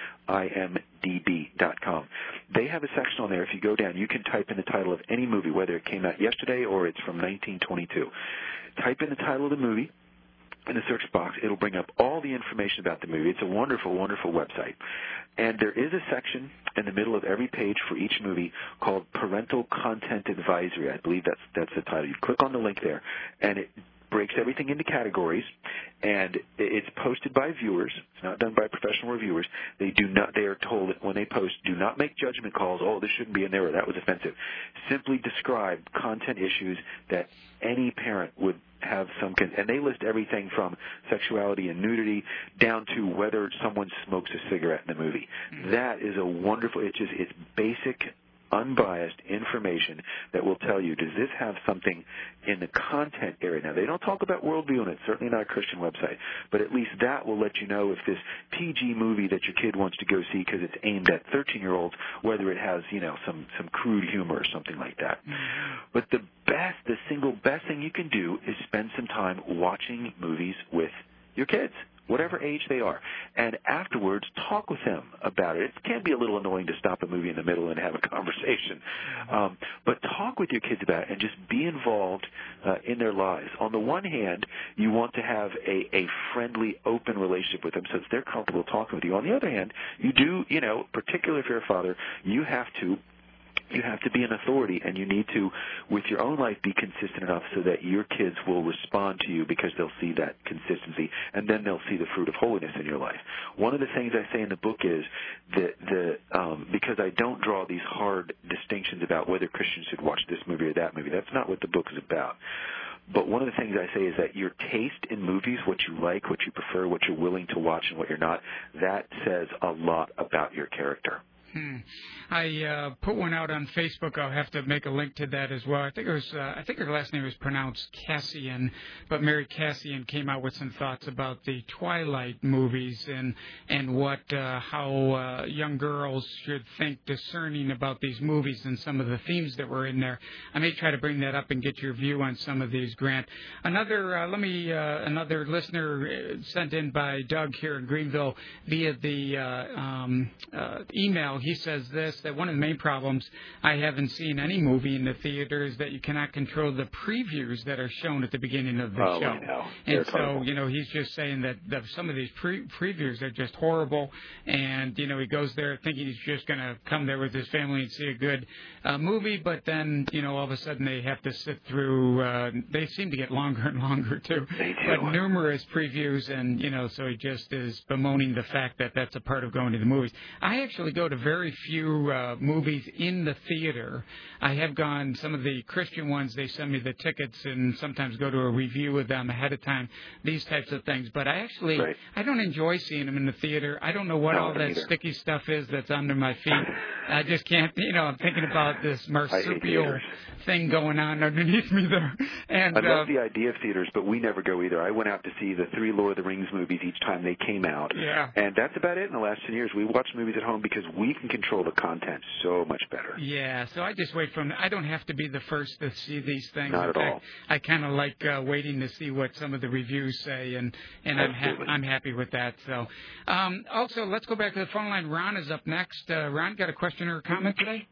Speaker 5: I M D B dot com. They have a section on there. If you go down, you can type in the title of any movie, whether it came out yesterday or it's from nineteen twenty-two. Type in the title of the movie in the search box. It'll bring up all the information about the movie. It's a wonderful, wonderful website. And there is a section in the middle of every page for each movie called Parental Content Advisory. I believe that's that's the title. You click on the link there, and it breaks everything into categories, and it's posted by viewers. It's not done by professional reviewers. They do not. They are told that when they post, do not make judgment calls. Oh, this shouldn't be in there, or that was offensive. Simply describe content issues that any parent would have some, con- and they list everything from sexuality and nudity down to whether someone smokes a cigarette in the movie. Mm-hmm. That is a wonderful. It's just it's basic, unbiased information that will tell you, does this have something in the content area? Now, they don't talk about worldview, and it's certainly not a Christian website, but at least that will let you know if this P G movie that your kid wants to go see because it's aimed at thirteen-year-olds, whether it has, you know, some, some crude humor or something like that. Mm-hmm. But the best, the single best thing you can do is spend some time watching movies with your kids, whatever age they are, and afterwards talk with them about it. It can be a little annoying to stop a movie in the middle and have a conversation, um, but talk with your kids about it and just be involved uh, in their lives. On the one hand, you want to have a, a friendly, open relationship with them so that they're comfortable talking with you. On the other hand, you do, you know, particularly if you're a father, you have to You have to be an authority, and you need to, with your own life, be consistent enough so that your kids will respond to you because they'll see that consistency, and then they'll see the fruit of holiness in your life. One of the things I say in the book is that the um, because I don't draw these hard distinctions about whether Christians should watch this movie or that movie. That's not what the book is about. But one of the things I say is that your taste in movies, what you like, what you prefer, what you're willing to watch, and what you're not, that says a lot about your character.
Speaker 4: Hmm. I uh, put one out on Facebook. I'll have to make a link to that as well. I think it was. Uh, I think her last name was pronounced Cassian, but Mary Cassian came out with some thoughts about the Twilight movies and and what uh, how uh, young girls should think discerning about these movies and some of the themes that were in there. I may try to bring that up and get your view on some of these, Grant. Another. Uh, let me. Uh, another listener sent in by Doug here in Greenville via the uh, um, uh, email. He says this, that one of the main problems I haven't seen any movie in the theater is that you cannot control the previews that are shown at the beginning of the
Speaker 5: oh,
Speaker 4: show.
Speaker 5: I know.
Speaker 4: And
Speaker 5: They're
Speaker 4: so,
Speaker 5: horrible.
Speaker 4: you know, he's just saying that, that some of these pre- previews are just horrible. And, you know, he goes there thinking he's just going to come there with his family and see a good uh, movie. But then, you know, all of a sudden they have to sit through, uh, they seem to get longer and longer, too.
Speaker 5: They do.
Speaker 4: But numerous previews. And, you know, so he just is bemoaning the fact that that's a part of going to the movies. I actually go to very few uh, movies in the theater. I have gone, some of the Christian ones, they send me the tickets and sometimes go to a review of them ahead of time, these types of things. But I actually,
Speaker 5: right.
Speaker 4: I don't enjoy seeing them in the theater. I don't know what
Speaker 5: no,
Speaker 4: all that
Speaker 5: either.
Speaker 4: sticky stuff is that's under my feet. I just can't, you know, I'm thinking about this marsupial thing going on underneath me there. And
Speaker 5: I love
Speaker 4: uh,
Speaker 5: the idea of theaters, but we never go either. I went out to see the three Lord of the Rings movies each time they came out.
Speaker 4: Yeah.
Speaker 5: And that's about it in the last ten years. We watch movies at home because we can control the content so much better.
Speaker 4: Yeah, so I just wait from, I don't have to be the first to see these things.
Speaker 5: Not
Speaker 4: in
Speaker 5: at
Speaker 4: fact,
Speaker 5: all.
Speaker 4: I kind of like uh, waiting to see what some of the reviews say, and, and I'm, ha- I'm happy with that. So, um, also, let's go back to the phone line. Ron is up next. Uh, Ron, got a question or a comment today?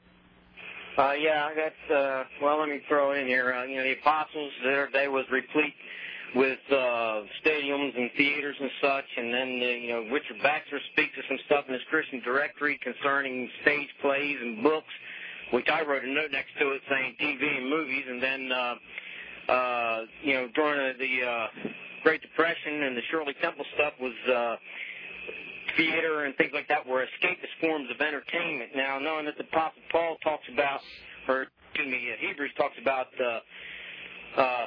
Speaker 10: Uh, yeah, I got, uh, well, let me throw it in here. Uh, you know, the apostles, their day was replete with uh, stadiums and theaters and such, and then uh, you know Richard Baxter speaks to some stuff in his Christian directory concerning stage plays and books, which I wrote a note next to it saying T V and movies, and then uh, uh, you know during the uh, Great Depression and the Shirley Temple stuff was uh, theater and things like that were escapist forms of entertainment. Now, knowing that the Apostle Paul talks about, or excuse me, Hebrews talks about uh, uh,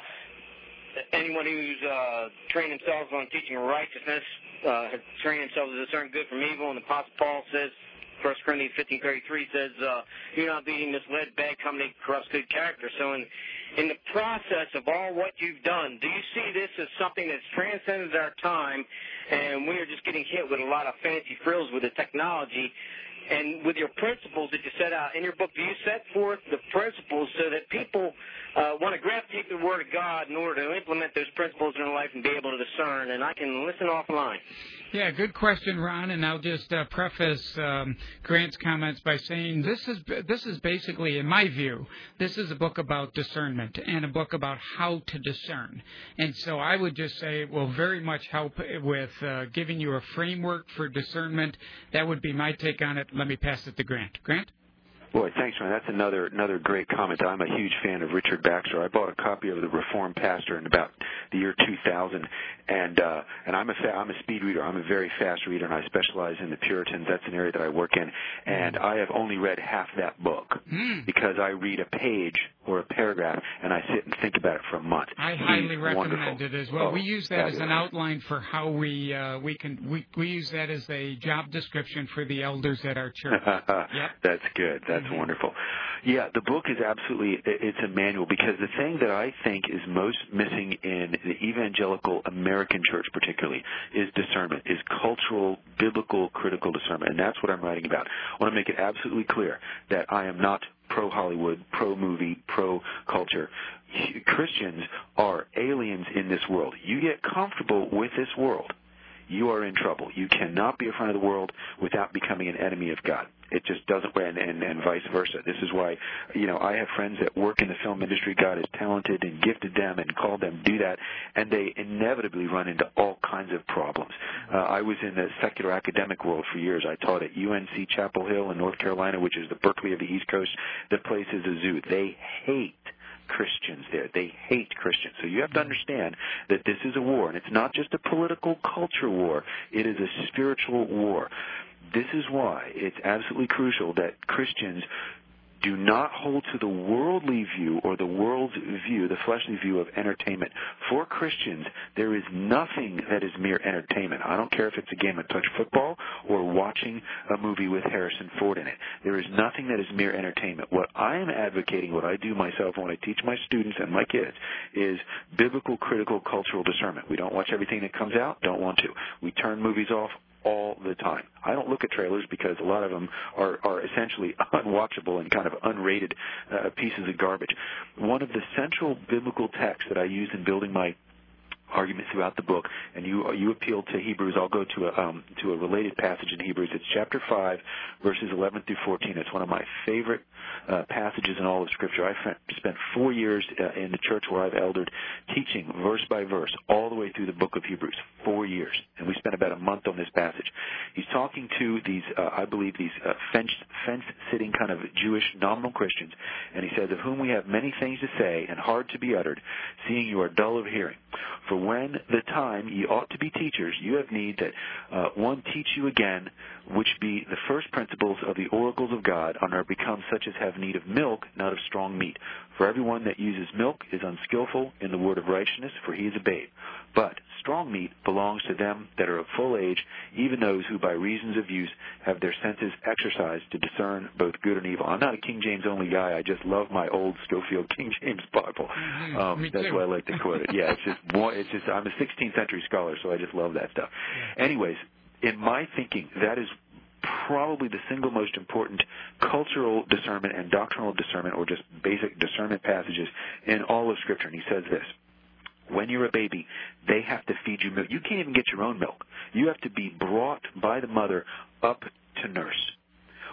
Speaker 10: anyone who's uh, trained themselves on teaching righteousness, uh, has trained themselves to discern good from evil, and the Apostle Paul says, First Corinthians fifteen thirty-three says, uh, you're not being misled, bad company corrupts good character. So in, in the process of all what you've done, do you see this as something that's transcended our time, and we are just getting hit with a lot of fancy frills with the technology? And with your principles that you set out in your book, do you set forth the principles so that people uh, want to gravitate to the Word of God in order to implement those principles in their life and be able to discern? And I can listen offline.
Speaker 4: Yeah, good question, Ron. And I'll just uh, preface um, Grant's comments by saying this is this is basically, in my view, this is a book about discernment and a book about how to discern. And so I would just say it will very much help with uh, giving you a framework for discernment. That would be my take on it. Let me pass it to Grant. Grant?
Speaker 5: Boy, thanks, Ron. That's another another great comment. I'm a huge fan of Richard Baxter. I bought a copy of The Reformed Pastor in about the year two thousand, and uh, and I'm a fa- I'm a speed reader. I'm a very fast reader, and I specialize in the Puritans. That's an area that I work in, and I have only read half that book
Speaker 4: mm.
Speaker 5: because I read a page or a paragraph, and I sit and think about it for a month.
Speaker 4: I highly
Speaker 5: He's
Speaker 4: recommend
Speaker 5: wonderful.
Speaker 4: it as well.
Speaker 5: Oh,
Speaker 4: we use that
Speaker 5: fabulous.
Speaker 4: as an outline for how we uh, we can we we use that as a job description for the elders at our church. Yep.
Speaker 5: That's good. That's
Speaker 4: mm-hmm.
Speaker 5: wonderful. Yeah, the book is absolutely, it's a manual, because the thing that I think is most missing in the evangelical American church particularly is discernment, is cultural, biblical, critical discernment, and that's what I'm writing about. I want to make it absolutely clear that I am not pro-Hollywood, pro-movie, pro-culture. Christians are aliens in this world. You get comfortable with this world, you are in trouble. You cannot be a friend of the world without becoming an enemy of God. It just doesn't, and, and, and vice versa. This is why, you know, I have friends that work in the film industry. God has talented and gifted them and called them to do that, and they inevitably run into all kinds of problems. Uh, I was in the secular academic world for years. I taught at U N C Chapel Hill in North Carolina, which is the Berkeley of the East Coast. The place is a zoo. They hate Christians there. They hate Christians. So you have to understand that this is a war, and it's not just a political culture war. It is a spiritual war. This is why it's absolutely crucial that Christians do not hold to the worldly view or the world's view, the fleshly view of entertainment. For Christians, there is nothing that is mere entertainment. I don't care if it's a game of touch football or watching a movie with Harrison Ford in it. There is nothing that is mere entertainment. What I am advocating, what I do myself when I teach my students and my kids, is biblical, critical, cultural discernment. We don't watch everything that comes out, don't want to. We turn movies off all the time. I don't look at trailers because a lot of them are, are essentially unwatchable and kind of unrated uh, pieces of garbage. One of the central biblical texts that I use in building my argument throughout the book, and you you appeal to Hebrews. I'll go to a um, to a related passage in Hebrews. It's chapter five, verses eleven through fourteen. It's one of my favorite uh, passages in all of Scripture. I spent four years uh, in the church where I've eldered, teaching verse by verse all the way through the book of Hebrews. Four years, and we spent about a month on this passage. He's talking to these, uh, I believe, these uh, fence fence sitting kind of Jewish nominal Christians, and he says, "Of whom we have many things to say and hard to be uttered, seeing you are dull of hearing. For when the time ye ought to be teachers, you have need that uh, one teach you again, which be the first principles of the oracles of God, and are become such as have need of milk, not of strong meat. For everyone that uses milk is unskillful in the word of righteousness, for he is a babe. But strong meat belongs to them that are of full age, even those who by reasons of use have their senses exercised to discern both good and evil." I'm not a King James only guy. I just love my old Schofield King James Bible. Um,
Speaker 4: Me
Speaker 5: that's
Speaker 4: too.
Speaker 5: why I like to quote it. Yeah, it's just more, it's just I'm a sixteenth century scholar, so I just love that stuff. Anyways, in my thinking, that is probably the single most important cultural discernment and doctrinal discernment, or just basic discernment passages in all of Scripture. And he says this: when you're a baby, they have to feed you milk. You can't even get your own milk. You have to be brought by the mother up to nurse.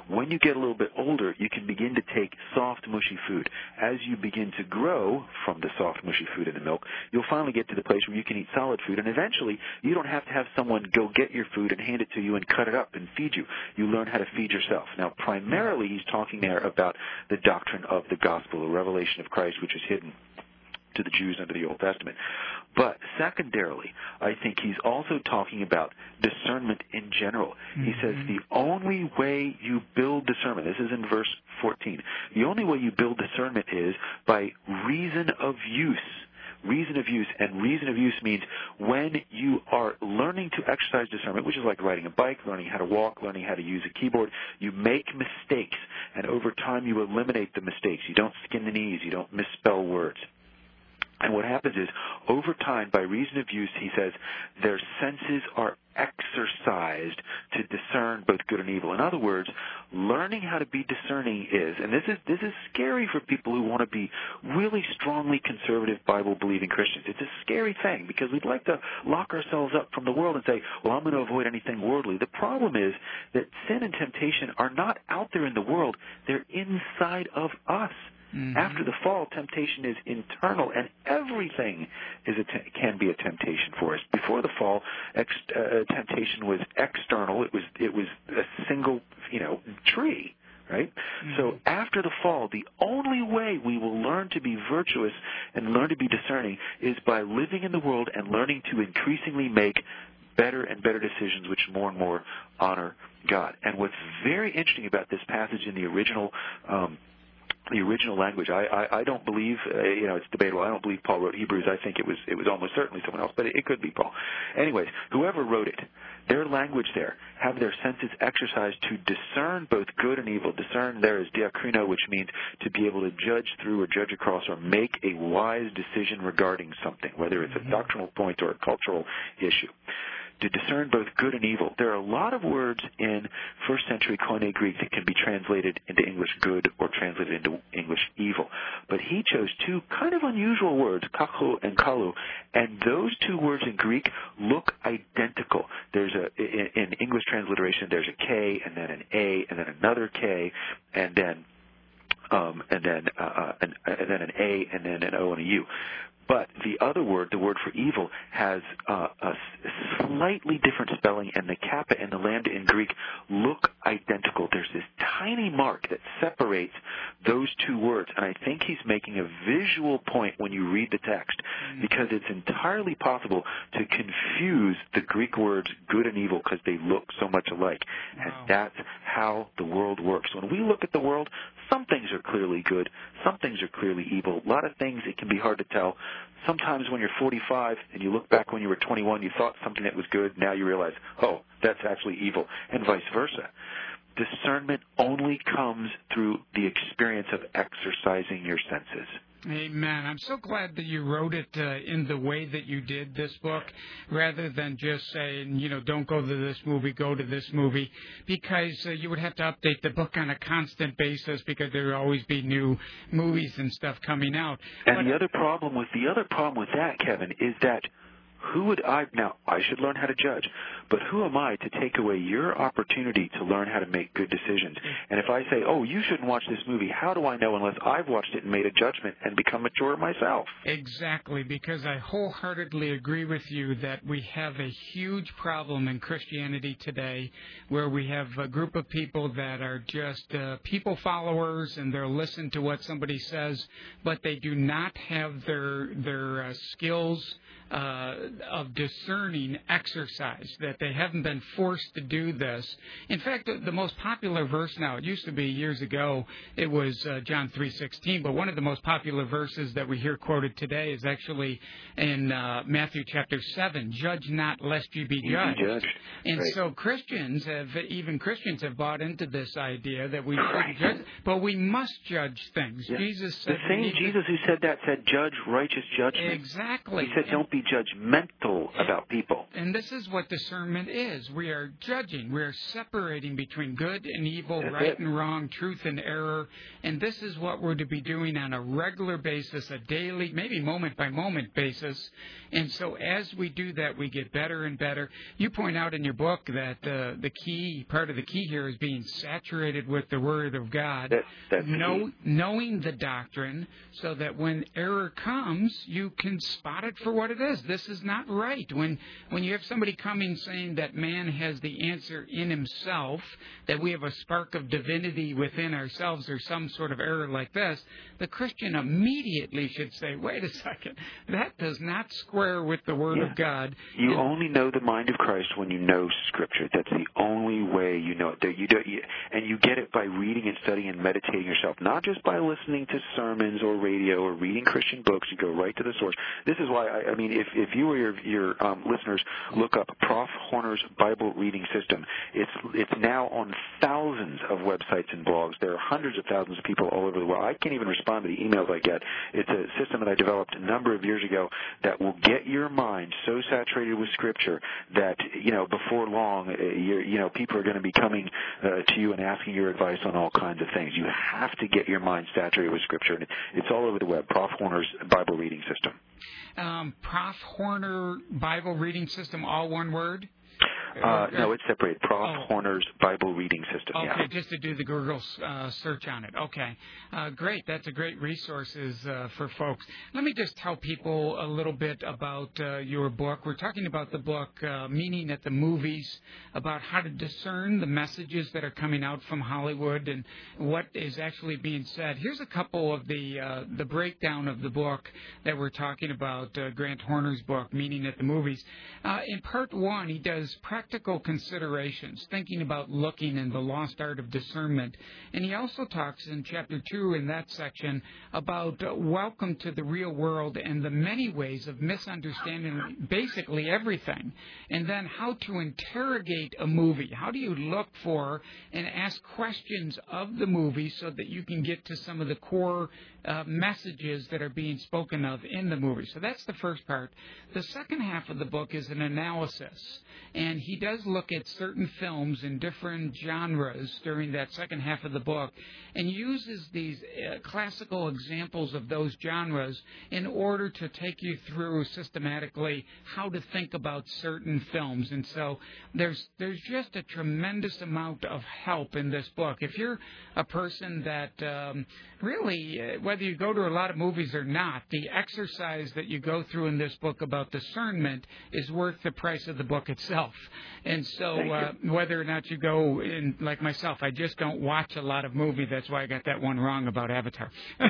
Speaker 5: When you get a little bit older, you can begin to take soft, mushy food. As you begin to grow from the soft, mushy food in the milk, you'll finally get to the place where you can eat solid food, and eventually you don't have to have someone go get your food and hand it to you and cut it up and feed you. You learn how to feed yourself. Now, primarily, he's talking there about the doctrine of the gospel, the revelation of Christ, which is hidden to the Jews under the Old Testament. But secondarily, I think he's also talking about discernment in general. Mm-hmm. He says the only way you build discernment, this is in verse fourteen, the only way you build discernment is by reason of use. Reason of use, and reason of use means when you are learning to exercise discernment, which is like riding a bike, learning how to walk, learning how to use a keyboard, you make mistakes, and over time you eliminate the mistakes. You don't skin the knees, you don't misspell words. And what happens is, over time, by reason of use, he says, their senses are exercised to discern both good and evil. In other words, learning how to be discerning is, and this is this is scary for people who want to be really strongly conservative, Bible-believing Christians. It's a scary thing because we'd like to lock ourselves up from the world and say, well, I'm going to avoid anything worldly. The problem is that sin and temptation are not out there in the world. They're inside of us. Mm-hmm. After the fall, temptation is internal, and everything is a te- can be a temptation for us. Before the fall, ex- uh, temptation was external. It was it was a single, you know, tree, right? Mm-hmm. So after the fall, the only way we will learn to be virtuous and learn to be discerning is by living in the world and learning to increasingly make better and better decisions which more and more honor God. And what's very interesting about this passage in the original um The original language, I, I, I don't believe, uh, you know, it's debatable. I don't believe Paul wrote Hebrews. I think it was it was almost certainly someone else, but it, it could be Paul. Anyways, whoever wrote it, their language there, have their senses exercised to discern both good and evil. Discern there is diakrino, which means to be able to judge through or judge across or make a wise decision regarding something, whether it's a doctrinal point or a cultural issue. To discern both good and evil. There are a lot of words in first century Koine Greek that can be translated into English good or translated into English evil. But he chose two kind of unusual words, kachu and kalu, and those two words in Greek look identical. There's a, in, in English transliteration, there's a K and then an A and then another K and then um, and then uh, an, and then an A and then an O and a U. But the other word, the word for evil, has uh, a slightly different spelling, and the kappa and the lambda in Greek look identical. There's this tiny mark that separates those two words, and I think he's making a visual point when you read the text, because it's entirely possible to confuse the Greek words good and evil because they look so much alike. Wow. And that's how the world works. When we look at the world, some things are clearly good, some things are clearly evil. A lot of things, it can be hard to tell. Sometimes when you're forty-five and you look back when you were twenty-one, you thought something that was good, now you realize, oh, that's actually evil, and vice versa. Discernment only comes through the experience of exercising your senses.
Speaker 4: Amen. I'm so glad that you wrote it uh, in the way that you did, this book, rather than just saying, you know, don't go to this movie, go to this movie, because uh, you would have to update the book on a constant basis because there would always be new movies and stuff coming out.
Speaker 5: And
Speaker 4: but,
Speaker 5: the other problem with the other problem with that, Kevin, is that who would I now? I should learn how to judge, but who am I to take away your opportunity to learn how to make good decisions? And if I say, "Oh, you shouldn't watch this movie," how do I know unless I've watched it and made a judgment and become mature myself?
Speaker 4: Exactly, because I wholeheartedly agree with you that we have a huge problem in Christianity today, where we have a group of people that are just uh, people followers, and they'll listen to what somebody says, but they do not have their their uh, skills Uh, of discerning exercise, that they haven't been forced to do this. In fact, the, the most popular verse now, it used to be years ago, it was uh, John three sixteen, but one of the most popular verses that we hear quoted today is actually in uh, Matthew chapter seven, judge not lest you be judged.
Speaker 5: You be judged.
Speaker 4: And
Speaker 5: right.
Speaker 4: so Christians have, even Christians have bought into this idea that we shouldn't judge, but we must judge things.
Speaker 5: Yeah.
Speaker 4: Jesus said...
Speaker 5: The same Jesus who said that said, judge righteous judgment.
Speaker 4: Exactly.
Speaker 5: He said, don't be judgmental about people.
Speaker 4: And this is what discernment is. We are judging. We are separating between good and evil,
Speaker 5: That's
Speaker 4: right
Speaker 5: it.
Speaker 4: and wrong, truth and error. And this is what we're to be doing on a regular basis, a daily, maybe moment-by-moment basis. And so as we do that, we get better and better. You point out in your book that uh, the key, part of the key here is being saturated with the Word of God,
Speaker 5: that, that's
Speaker 4: know, knowing the doctrine so that when error comes, you can spot it for what it is. This is not right. When when you have somebody coming saying that man has the answer in himself, that we have a spark of divinity within ourselves or some sort of error like this, the Christian immediately should say, wait a second, that does not square with the Word
Speaker 5: yeah.
Speaker 4: of God.
Speaker 5: You
Speaker 4: and,
Speaker 5: only know the mind of Christ when you know Scripture. That's the only way you know it. You don't, you, and you get it by reading and studying and meditating yourself, not just by listening to sermons or radio or reading Christian books. You go right to the source. This is why, I, I mean, if, if you or your, your um, listeners look up Prof Horner's Bible Reading System, it's it's now on thousands of websites and blogs. There are hundreds of thousands of people all over the world. I can't even respond to the emails I get. It's a system that I developed a number of years ago that will get your mind so saturated with Scripture that, you know, before long, you're, you know, people are going to be coming uh, to you and asking your advice on all kinds of things. You have to get your mind saturated with Scripture, and it's all over the web. Prof Horner's Bible Reading System.
Speaker 4: Um, Prof Horner Bible Reading System, all one word?
Speaker 5: Uh, no, it's separated. Prof
Speaker 4: Oh.
Speaker 5: Horner's Bible Reading System.
Speaker 4: Okay,
Speaker 5: yeah.
Speaker 4: just to do the Google uh, search on it. Okay, uh, great. That's a great resources uh, for folks. Let me just tell people a little bit about uh, your book. We're talking about the book uh, Meaning at the Movies, about how to discern the messages that are coming out from Hollywood and what is actually being said. Here's a couple of the uh, the breakdown of the book that we're talking about, uh, Grant Horner's book, Meaning at the Movies. Uh, in part one, he does practical considerations, thinking about looking and the lost art of discernment. And he also talks in chapter two in that section about uh, welcome to the real world and the many ways of misunderstanding basically everything. And then how to interrogate a movie. How do you look for and ask questions of the movie so that you can get to some of the core uh, messages that are being spoken of in the movie. So that's the first part. The second half of the book is an analysis. And he does look at certain films in different genres during that second half of the book and uses these uh, classical examples of those genres in order to take you through systematically how to think about certain films. And so there's there's just a tremendous amount of help in this book. If you're a person that um, really, uh, whether you go to a lot of movies or not, the exercise that you go through in this book about discernment is worth the price of the book itself. And so uh, whether or not you go in, like myself, I just don't watch a lot of movies. That's why I got that one wrong about Avatar.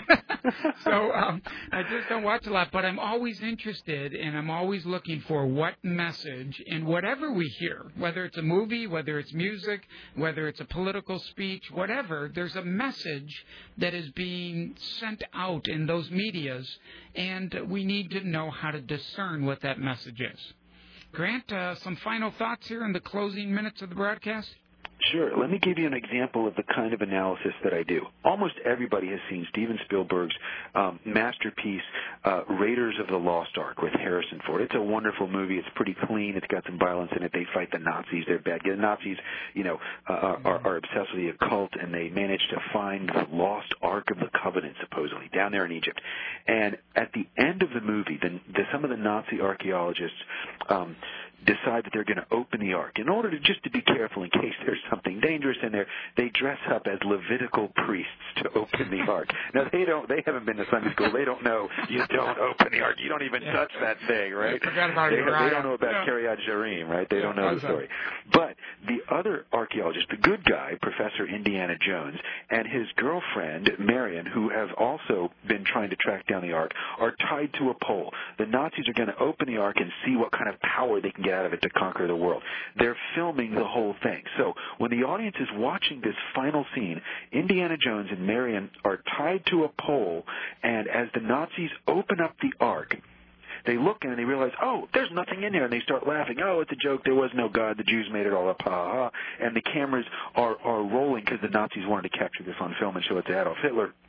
Speaker 4: so um, I just don't watch a lot, but I'm always interested, and I'm always looking for what message in whatever we hear, whether it's a movie, whether it's music, whether it's a political speech, whatever, there's a message that is being sent out in those medias, and we need to know how to discern what that message is. Grant, uh, some final thoughts here in the closing minutes of the broadcast?
Speaker 5: Sure. Let me give you an example of the kind of analysis that I do. Almost everybody has seen Steven Spielberg's um, masterpiece, uh, Raiders of the Lost Ark, with Harrison Ford. It's a wonderful movie. It's pretty clean. It's got some violence in it. They fight the Nazis. They're bad. The Nazis, you know, uh, are, are obsessed with the occult, and they manage to find the lost Ark of the Covenant, supposedly, down there in Egypt. And at the end of the movie, the, the, some of the Nazi archaeologists um, decide that they're going to open the ark. In order to just to be careful in case there's something dangerous in there, they dress up as Levitical priests to open the ark. Now they don't, they haven't been to Sunday school. They don't know you don't open the ark. You don't even yeah. touch that thing, right?
Speaker 4: I forgot about
Speaker 5: they,
Speaker 4: it.
Speaker 5: They don't know about
Speaker 4: yeah.
Speaker 5: Kiryat Jearim, right? They
Speaker 4: yeah,
Speaker 5: don't know the story. But the other archaeologist, the good guy, Professor Indiana Jones, and his girlfriend Marion, who have also been trying to track down the ark, are tied to a pole. The Nazis are going to open the ark and see what kind of power they can get out of it to conquer the world. They're filming the whole thing. So when the audience is watching this final scene, Indiana Jones and Marion are tied to a pole, and as the Nazis open up the ark, they look and they realize, oh, there's nothing in there, and they start laughing. Oh, it's a joke. There was no God. The Jews made it all up. Ha ha. And the cameras are, are rolling because the Nazis wanted to capture this on film and show it to Adolf Hitler.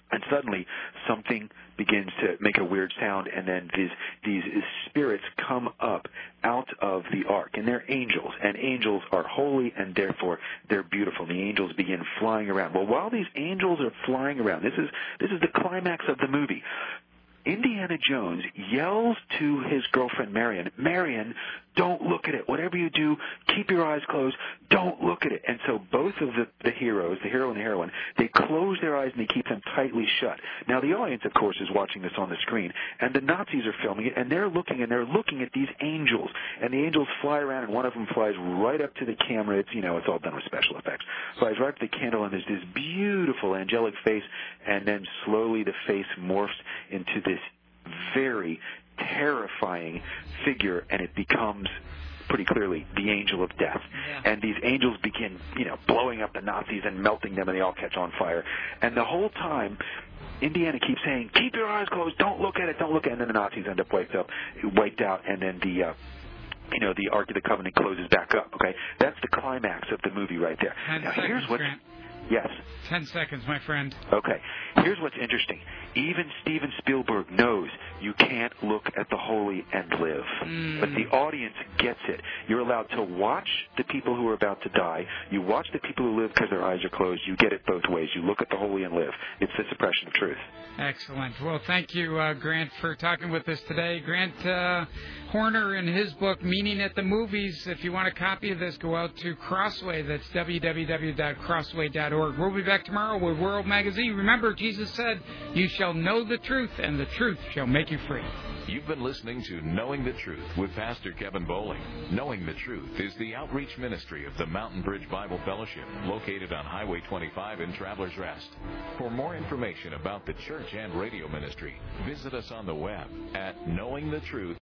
Speaker 5: And suddenly, something begins to make a weird sound, and then these these spirits come up out of the ark, and they're angels, and angels are holy, and therefore they're beautiful. And the angels begin flying around. Well, while these angels are flying around, this is this is the climax of the movie. Indiana Jones yells to his girlfriend Marion, Marion, don't look at it. Whatever you do, keep your eyes closed. Don't look at it. And so both of the, the heroes, the hero and the heroine, they close their eyes and they keep them tightly shut. Now, the audience, of course, is watching this on the screen, and the Nazis are filming it, and they're looking, and they're looking at these angels. And the angels fly around, and one of them flies right up to the camera. It's, you know, it's all done with special effects. Flies right up to the candle, and there's this beautiful angelic face, and then slowly the face morphs into this very terrifying figure, and it becomes pretty clearly the angel of death. Yeah. And these angels begin, you know, blowing up the Nazis and melting them, and they all catch on fire. And the whole time, Indiana keeps saying, keep your eyes closed, don't look at it, don't look at it. And then the Nazis end up wiped up, wiped out, and then the uh, you know, the Ark of the Covenant closes back up. Okay, that's the climax of the movie right there.
Speaker 4: Ten
Speaker 5: now,
Speaker 4: seconds,
Speaker 5: here's what.
Speaker 4: Grant.
Speaker 5: Yes.
Speaker 4: Ten seconds, my friend.
Speaker 5: Okay. Here's what's interesting. Even Steven Spielberg knows you can't look at the holy and live. Mm. But the audience gets it. You're allowed to watch the people who are about to die. You watch the people who live because their eyes are closed. You get it both ways. You look at the holy and live. It's the suppression of truth.
Speaker 4: Excellent. Well, thank you, uh, Grant, for talking with us today. Grant uh, Horner, in his book, Meaning at the Movies. If you want a copy of this, go out to Crossway. That's w w w dot crossway dot org. We'll be back tomorrow with World Magazine. Remember, Jesus said, you shall know the truth, and the truth shall make you free.
Speaker 3: You've been listening to Knowing the Truth with Pastor Kevin Bowling. Knowing the Truth is the outreach ministry of the Mountain Bridge Bible Fellowship, located on Highway twenty-five in Travelers Rest. For more information about the church and radio ministry, visit us on the web at knowing the truth